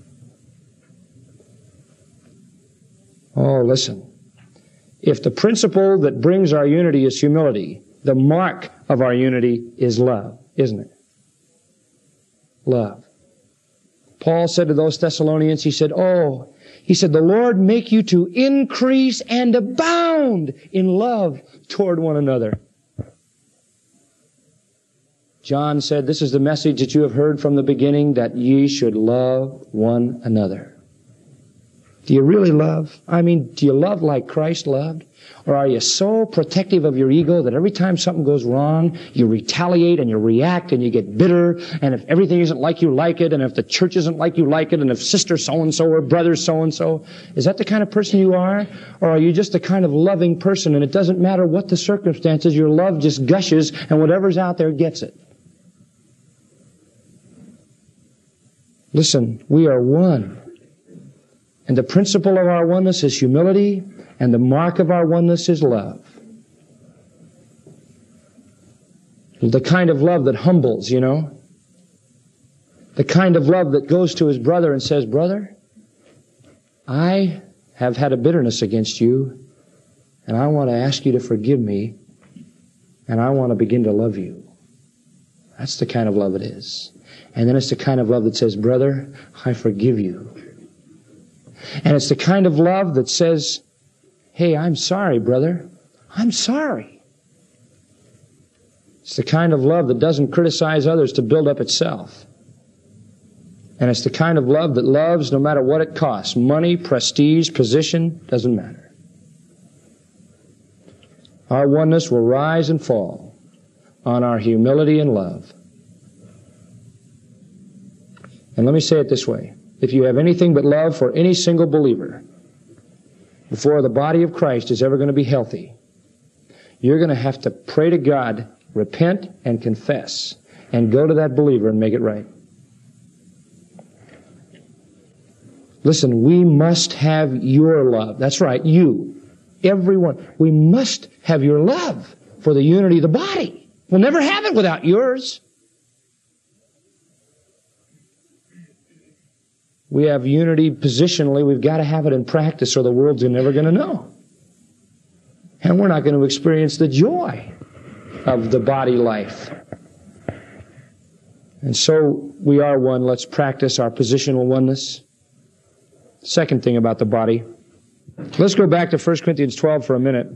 S2: Oh, listen. If the principle that brings our unity is humility, the mark of our unity is love, isn't it? Love. Paul said to those Thessalonians, he said, oh, he said, the Lord make you to increase and abound in love toward one another. John said, this is the message that you have heard from the beginning, that ye should love one another. Do you really love? I mean, do you love like Christ loved? Or are you so protective of your ego that every time something goes wrong, you retaliate and you react and you get bitter, and if everything isn't like you like it, and if the church isn't like you like it, and if sister so-and-so or brother so-and-so, is that the kind of person you are? Or are you just the kind of loving person, and it doesn't matter what the circumstances, your love just gushes, and whatever's out there gets it? Listen, we are one. And the principle of our oneness is humility, and the mark of our oneness is love. The kind of love that humbles, you know. The kind of love that goes to his brother and says, brother, I have had a bitterness against you, and I want to ask you to forgive me, and I want to begin to love you. That's the kind of love it is. And then it's the kind of love that says, brother, I forgive you. And it's the kind of love that says, hey, I'm sorry, brother. I'm sorry. It's the kind of love that doesn't criticize others to build up itself. And it's the kind of love that loves no matter what it costs. Money, prestige, position, doesn't matter. Our oneness will rise and fall on our humility and love. And let me say it this way. If you have anything but love for any single believer, before the body of Christ is ever going to be healthy, you're going to have to pray to God, repent and confess, and go to that believer and make it right. Listen, we must have your love. That's right, you. Everyone. We must have your love for the unity of the body. We'll never have it without yours. We have unity positionally. We've got to have it in practice or the world's never going to know. And we're not going to experience the joy of the body life. And so we are one. Let's practice our positional oneness. Second thing about the body. Let's go back to First Corinthians twelve for a minute.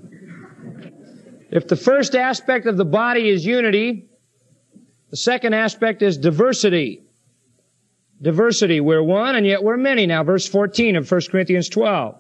S2: If the first aspect of the body is unity, the second aspect is diversity. Diversity. We're one and yet we're many. Now verse fourteen of First Corinthians twelve.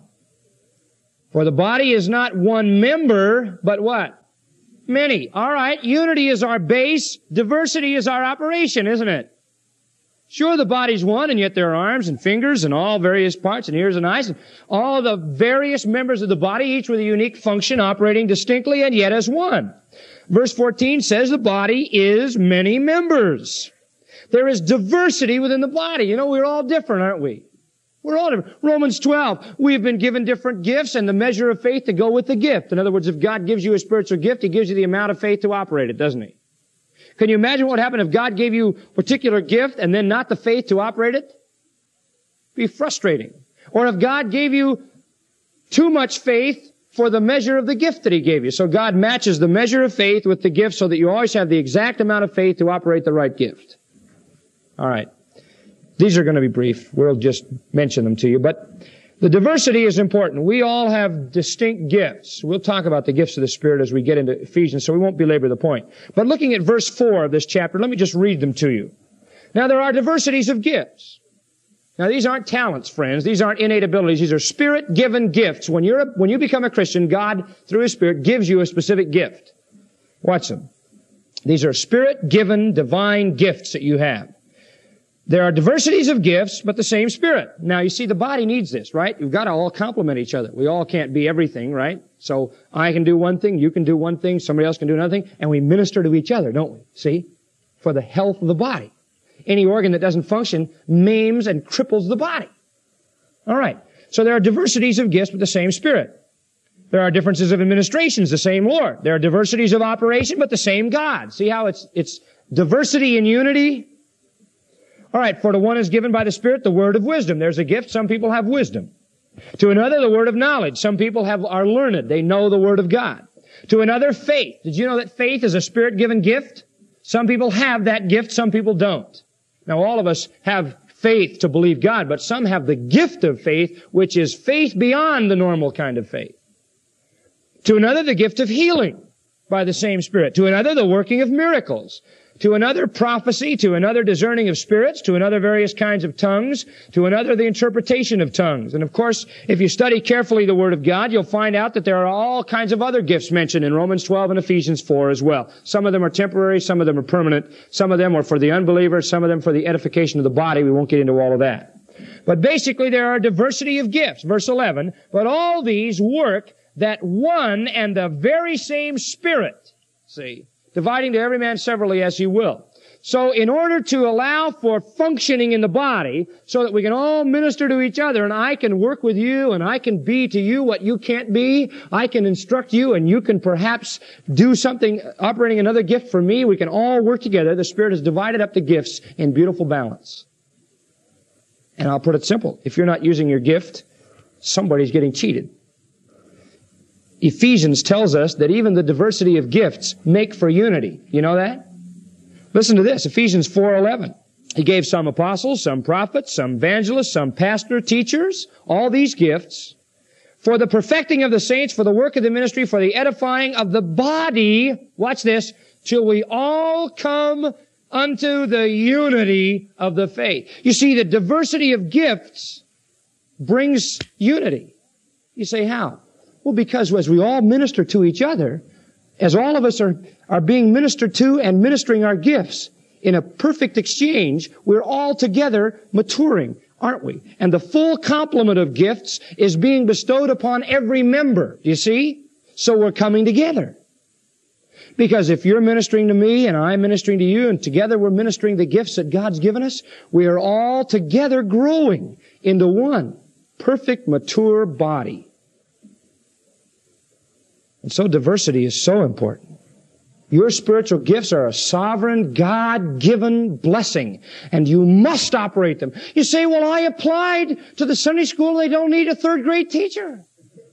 S2: For the body is not one member, but what? Many. All right, unity is our base. Diversity is our operation, isn't it? Sure, the body's one, and yet there are arms and fingers and all various parts and ears and eyes and all the various members of the body, each with a unique function operating distinctly and yet as one. Verse fourteen says the body is many members. There is diversity within the body. You know, we're all different, aren't we? We're all different. Romans twelve, we've been given different gifts and the measure of faith to go with the gift. In other words, if God gives you a spiritual gift, He gives you the amount of faith to operate it, doesn't He? Can you imagine what would happen if God gave you a particular gift and then not the faith to operate it? It'd be frustrating. Or if God gave you too much faith for the measure of the gift that He gave you. So God matches the measure of faith with the gift so that you always have the exact amount of faith to operate the right gift. All right. These are going to be brief. We'll just mention them to you. But the diversity is important. We all have distinct gifts. We'll talk about the gifts of the Spirit as we get into Ephesians, so we won't belabor the point. But looking at verse four of this chapter, let me just read them to you. Now, there are diversities of gifts. Now, these aren't talents, friends. These aren't innate abilities. These are Spirit-given gifts. When you're a, when you become a Christian, God, through His Spirit, gives you a specific gift. Watch them. These are Spirit-given divine gifts that you have. There are diversities of gifts, but the same Spirit. Now, you see, the body needs this, right? You've got to all complement each other. We all can't be everything, right? So I can do one thing, you can do one thing, somebody else can do another thing, and we minister to each other, don't we? See? For the health of the body. Any organ that doesn't function maims and cripples the body. All right. So there are diversities of gifts, but the same Spirit. There are differences of administrations, the same Lord. There are diversities of operation, but the same God. See how it's it's diversity in unity? All right, for to one is given by the Spirit the word of wisdom. There's a gift. Some people have wisdom. To another, the word of knowledge. Some people have are learned. They know the word of God. To another, faith. Did you know that faith is a Spirit-given gift? Some people have that gift. Some people don't. Now, all of us have faith to believe God, but some have the gift of faith, which is faith beyond the normal kind of faith. To another, the gift of healing by the same Spirit. To another, the working of miracles. To another, prophecy. To another, discerning of spirits. To another, various kinds of tongues. To another, the interpretation of tongues. And of course, if you study carefully the Word of God, you'll find out that there are all kinds of other gifts mentioned in Romans twelve and Ephesians four as well. Some of them are temporary, some of them are permanent. Some of them are for the unbeliever, some of them for the edification of the body. We won't get into all of that. But basically, there are a diversity of gifts. Verse eleven, but all these work that one and the very same Spirit, see, dividing to every man severally as he will. So in order to allow for functioning in the body, so that we can all minister to each other, and I can work with you, and I can be to you what you can't be, I can instruct you, and you can perhaps do something, operating another gift for me, we can all work together. The Spirit has divided up the gifts in beautiful balance. And I'll put it simple. If you're not using your gift, somebody's getting cheated. Ephesians tells us that even the diversity of gifts make for unity. You know that? Listen to this, Ephesians four eleven. He gave some apostles, some prophets, some evangelists, some pastor teachers, all these gifts, for the perfecting of the saints, for the work of the ministry, for the edifying of the body, watch this, till we all come unto the unity of the faith. You see, the diversity of gifts brings unity. You say, how? Well, because as we all minister to each other, as all of us are, are being ministered to and ministering our gifts in a perfect exchange, we're all together maturing, aren't we? And the full complement of gifts is being bestowed upon every member, do you see? So we're coming together. Because if you're ministering to me and I'm ministering to you, and together we're ministering the gifts that God's given us, we are all together growing into one perfect, mature body. And so diversity is so important. Your spiritual gifts are a sovereign, God-given blessing, and you must operate them. You say, well, I applied to the Sunday school, they don't need a third grade teacher.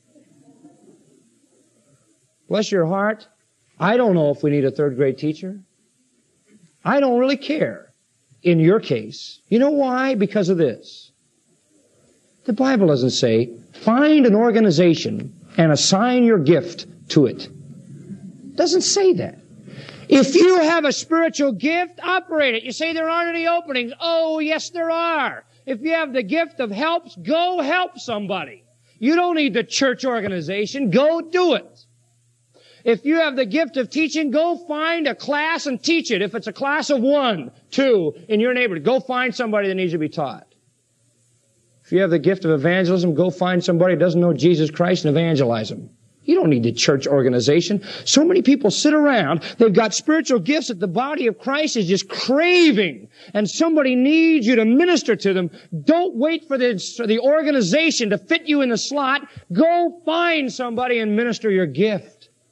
S2: Bless your heart. I don't know if we need a third grade teacher. I don't really care in your case. You know why? Because of this. The Bible doesn't say, find an organization and assign your gift to it. It doesn't say that. If you have a spiritual gift, operate it. You say there aren't any openings. Oh, yes, there are. If you have the gift of helps, go help somebody. You don't need the church organization. Go do it. If you have the gift of teaching, go find a class and teach it. If it's a class of one, two in your neighborhood, go find somebody that needs to be taught. If you have the gift of evangelism, go find somebody who doesn't know Jesus Christ and evangelize them. You don't need the church organization. So many people sit around, they've got spiritual gifts that the body of Christ is just craving, and somebody needs you to minister to them. Don't wait for the, for the organization to fit you in the slot. Go find somebody and minister your gift.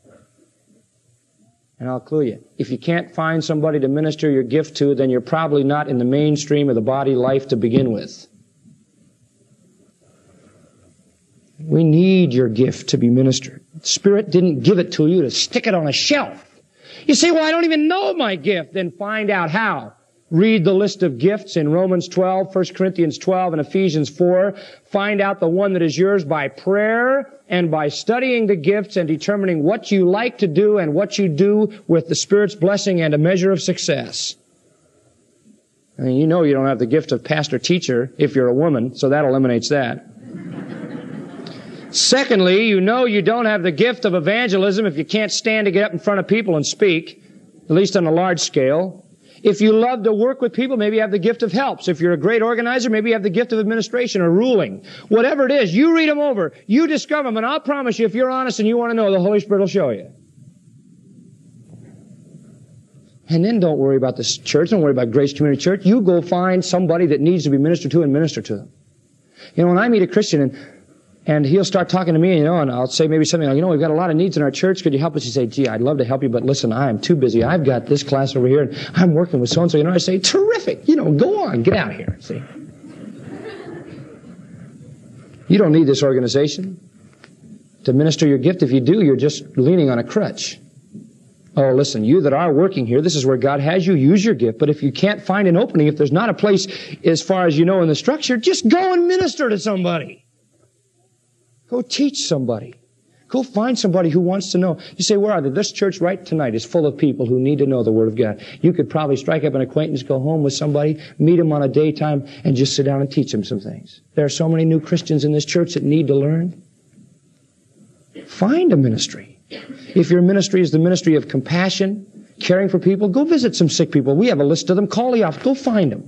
S2: And I'll clue you, if you can't find somebody to minister your gift to, then you're probably not in the mainstream of the body life to begin with. We need your gift to be ministered. The Spirit didn't give it to you to stick it on a shelf. You say, well, I don't even know my gift. Then find out how. Read the list of gifts in Romans twelve, First Corinthians twelve, and Ephesians four. Find out the one that is yours by prayer and by studying the gifts and determining what you like to do and what you do with the Spirit's blessing and a measure of success. I mean, you know you don't have the gift of pastor-teacher if you're a woman, so that eliminates that. Secondly, you know you don't have the gift of evangelism if you can't stand to get up in front of people and speak, at least on a large scale. If you love to work with people, maybe you have the gift of helps. If you're a great organizer, maybe you have the gift of administration or ruling. Whatever it is, you read them over. You discover them, and I'll promise you, if you're honest and you want to know, the Holy Spirit will show you. And then don't worry about this church. Don't worry about Grace Community Church. You go find somebody that needs to be ministered to and minister to them. You know, when I meet a Christian and And he'll start talking to me, you know, and I'll say maybe something like, you know, we've got a lot of needs in our church. Could you help us? He'd say, gee, I'd love to help you, but listen, I'm too busy. I've got this class over here, and I'm working with so-and-so. You know, I say, terrific. You know, go on. Get out of here. See? You don't need this organization to minister your gift. If you do, you're just leaning on a crutch. Oh, listen, you that are working here, this is where God has you. Use your gift. But if you can't find an opening, if there's not a place as far as you know in the structure, just go and minister to somebody. Go teach somebody. Go find somebody who wants to know. You say, where are they? This church right tonight is full of people who need to know the Word of God. You could probably strike up an acquaintance, go home with somebody, meet them on a daytime, and just sit down and teach them some things. There are so many new Christians in this church that need to learn. Find a ministry. If your ministry is the ministry of compassion, caring for people, go visit some sick people. We have a list of them. Call the office. Go find them.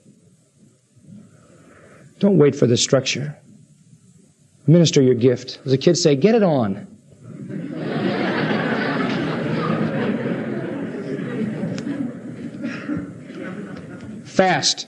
S2: Don't wait for the structure. Minister your gift. As the kids say, get it on. Fast.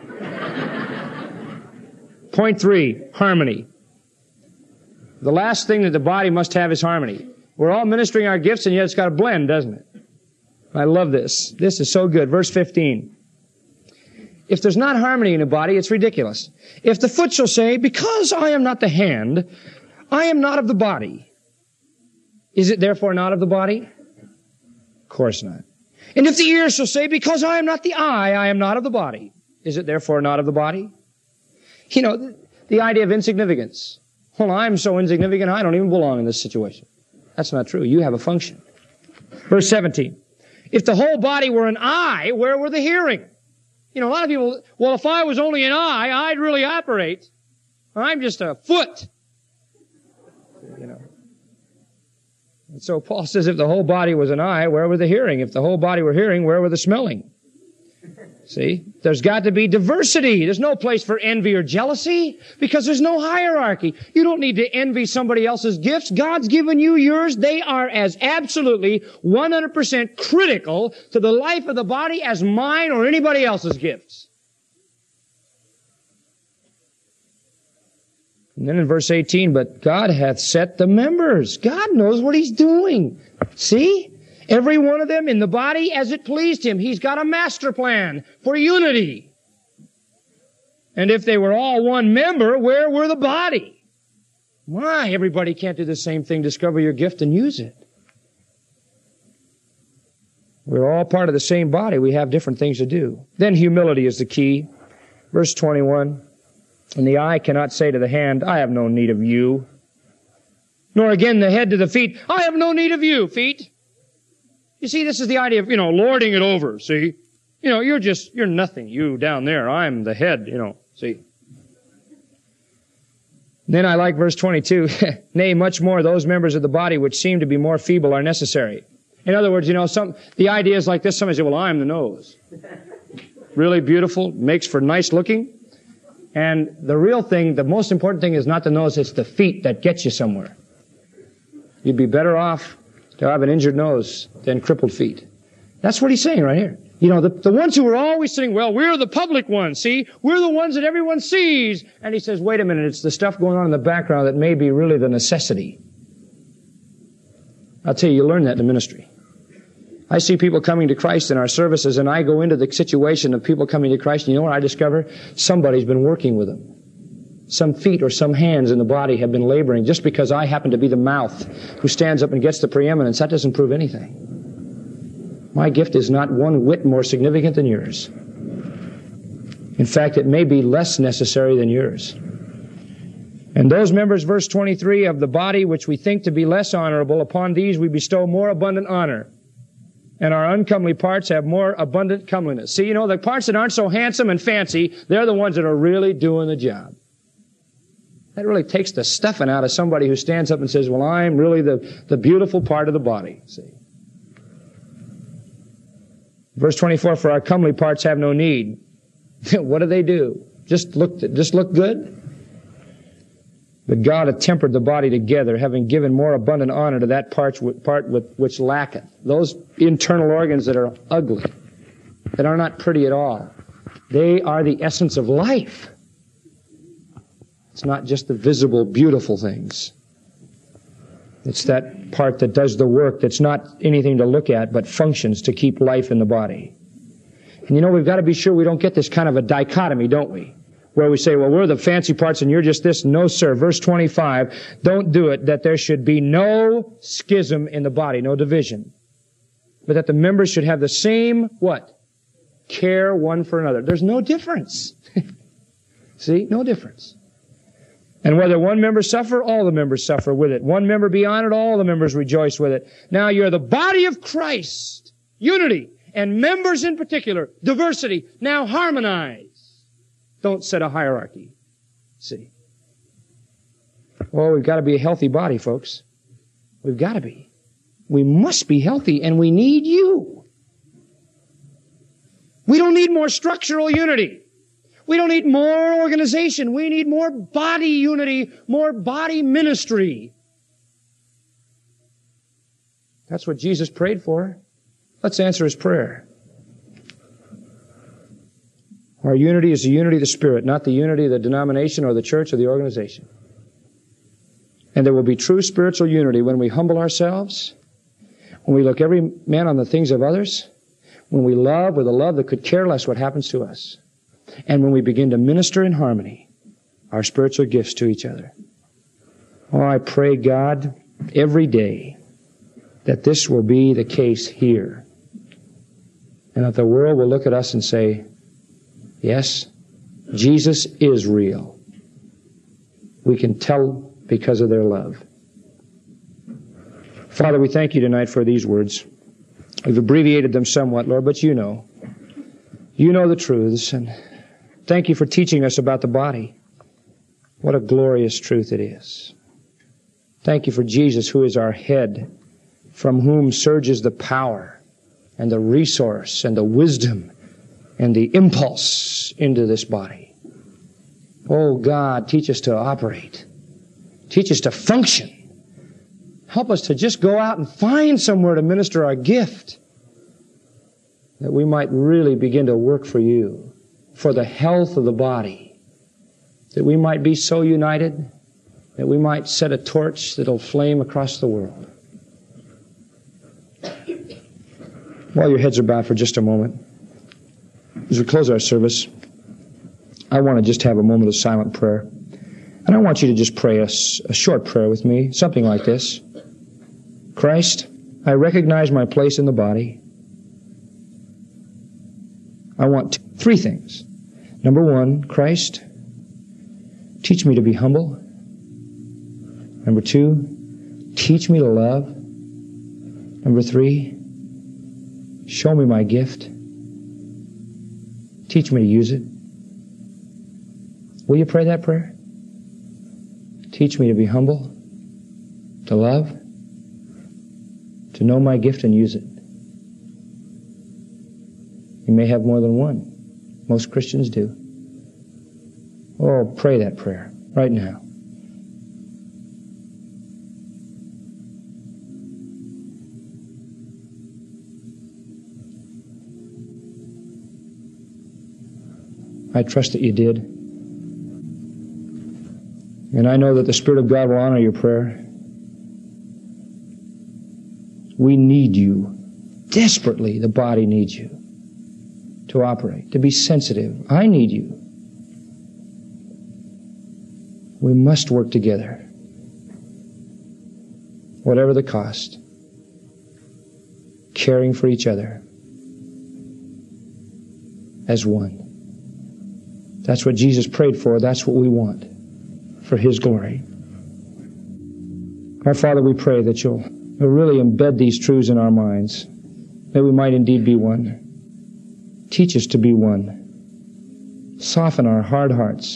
S2: Point three, harmony. The last thing that the body must have is harmony. We're all ministering our gifts, and yet it's got to blend, doesn't it? I love this. This is so good. Verse fifteen. If there's not harmony in a body, it's ridiculous. If the foot shall say, because I am not the hand, I am not of the body, is it therefore not of the body? Of course not. And if the ear shall say, because I am not the eye, I am not of the body, is it therefore not of the body? You know, the, the idea of insignificance. Well, I'm so insignificant, I don't even belong in this situation. That's not true. You have a function. Verse seventeen. If the whole body were an eye, where were the hearing? You know, a lot of people, well, if I was only an eye, I'd really operate. I'm just a foot. You know. And so Paul says if the whole body was an eye, where were the hearing? If the whole body were hearing, where were the smelling? See? There's got to be diversity. There's no place for envy or jealousy because there's no hierarchy. You don't need to envy somebody else's gifts. God's given you yours. They are as absolutely one hundred percent critical to the life of the body as mine or anybody else's gifts. And then in verse eighteen, but God hath set the members. God knows what He's doing. See? Every one of them in the body as it pleased Him. He's got a master plan for unity. And if they were all one member, where were the body? Why? Everybody can't do the same thing. Discover your gift and use it. We're all part of the same body. We have different things to do. Then humility is the key. Verse twenty-one. And the eye cannot say to the hand, I have no need of you. Nor again the head to the feet, I have no need of you, feet. You see, this is the idea of, you know, lording it over, see? You know, you're just, you're nothing, you down there. I'm the head, you know, see? Then I like verse twenty-two. Nay, much more, those members of the body which seem to be more feeble are necessary. In other words, you know, some the idea is like this. Somebody says, well, I'm the nose. Really beautiful, makes for nice looking. And the real thing, the most important thing is not the nose, it's the feet that get you somewhere. You'd be better off to have an injured nose than crippled feet. That's what he's saying right here. You know, the, the ones who are always saying, well, we're the public ones, see? We're the ones that everyone sees. And he says, wait a minute, it's the stuff going on in the background that may be really the necessity. I'll tell you, you learn that in the ministry. I see people coming to Christ in our services, and I go into the situation of people coming to Christ, and you know what I discover? Somebody's been working with them. Some feet or some hands in the body have been laboring. Just because I happen to be the mouth who stands up and gets the preeminence, that doesn't prove anything. My gift is not one whit more significant than yours. In fact, it may be less necessary than yours. And those members, verse twenty-three, of the body which we think to be less honorable, upon these we bestow more abundant honor. And our uncomely parts have more abundant comeliness. See, you know, the parts that aren't so handsome and fancy, they're the ones that are really doing the job. That really takes the stuffing out of somebody who stands up and says, well, I'm really the, the beautiful part of the body. See? Verse twenty-four, for our comely parts have no need. What do they do? Just look, just look good? But God hath tempered the body together, having given more abundant honor to that part which lacketh. Those internal organs that are ugly, that are not pretty at all, they are the essence of life. It's not just the visible, beautiful things. It's that part that does the work that's not anything to look at, but functions to keep life in the body. And you know, we've got to be sure we don't get this kind of a dichotomy, don't we? Where we say, well, we're the fancy parts and you're just this. No, sir. Verse twenty-five, don't do it, that there should be no schism in the body, no division. But that the members should have the same, what? Care one for another. There's no difference. See? No difference. And whether one member suffer, all the members suffer with it. One member be honored, all the members rejoice with it. Now you're the body of Christ. Unity. And members in particular. Diversity. Now harmonize. Don't set a hierarchy. See? Oh, we've got to be a healthy body, folks. We've got to be. We must be healthy, and we need you. We don't need more structural unity. We don't need more organization. We need more body unity, more body ministry. That's what Jesus prayed for. Let's answer His prayer. Our unity is the unity of the Spirit, not the unity of the denomination or the church or the organization. And there will be true spiritual unity when we humble ourselves, when we look every man on the things of others, when we love with a love that could care less what happens to us, and when we begin to minister in harmony our spiritual gifts to each other. Oh, I pray, God, every day that this will be the case here, and that the world will look at us and say, yes, Jesus is real. We can tell because of their love. Father, we thank you tonight for these words. We've abbreviated them somewhat, Lord, but you know. You know the truths, and thank you for teaching us about the body. What a glorious truth it is. Thank you for Jesus, who is our head, from whom surges the power and the resource and the wisdom and the impulse into this body. Oh God, teach us to operate. Teach us to function. Help us to just go out and find somewhere to minister our gift, that we might really begin to work for you, for the health of the body, that we might be so united that we might set a torch that'll flame across the world. While your heads are bowed for just a moment, as we close our service, I want to just have a moment of silent prayer. And I want you to just pray a, a short prayer with me, something like this. Christ, I recognize my place in the body. I want two, three things. Number one, Christ, teach me to be humble. Number two, teach me to love. Number three, show me my gift. Teach me to use it. Will you pray that prayer? Teach me to be humble, to love, to know my gift and use it. You may have more than one. Most Christians do. Oh, pray that prayer right now. I trust that you did. And I know that the Spirit of God will honor your prayer. We need you. Desperately, the body needs you to operate, to be sensitive. I need you. We must work together, whatever the cost, caring for each other as one. That's what Jesus prayed for. That's what we want for His glory. Our Father, we pray that you'll, you'll really embed these truths in our minds, that we might indeed be one. Teach us to be one. Soften our hard hearts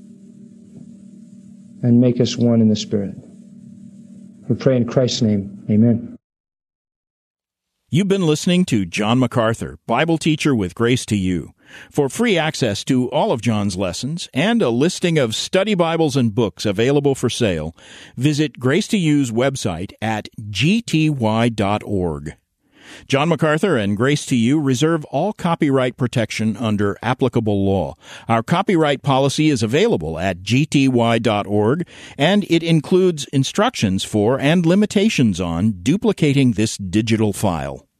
S2: and make us one in the Spirit. We pray in Christ's name. Amen.
S1: You've been listening to John MacArthur, Bible teacher with Grace to You. For free access to all of John's lessons and a listing of study Bibles and books available for sale, visit Grace to You's website at g t y dot org. John MacArthur and Grace to You reserve all copyright protection under applicable law. Our copyright policy is available at g t y dot org, and it includes instructions for and limitations on duplicating this digital file.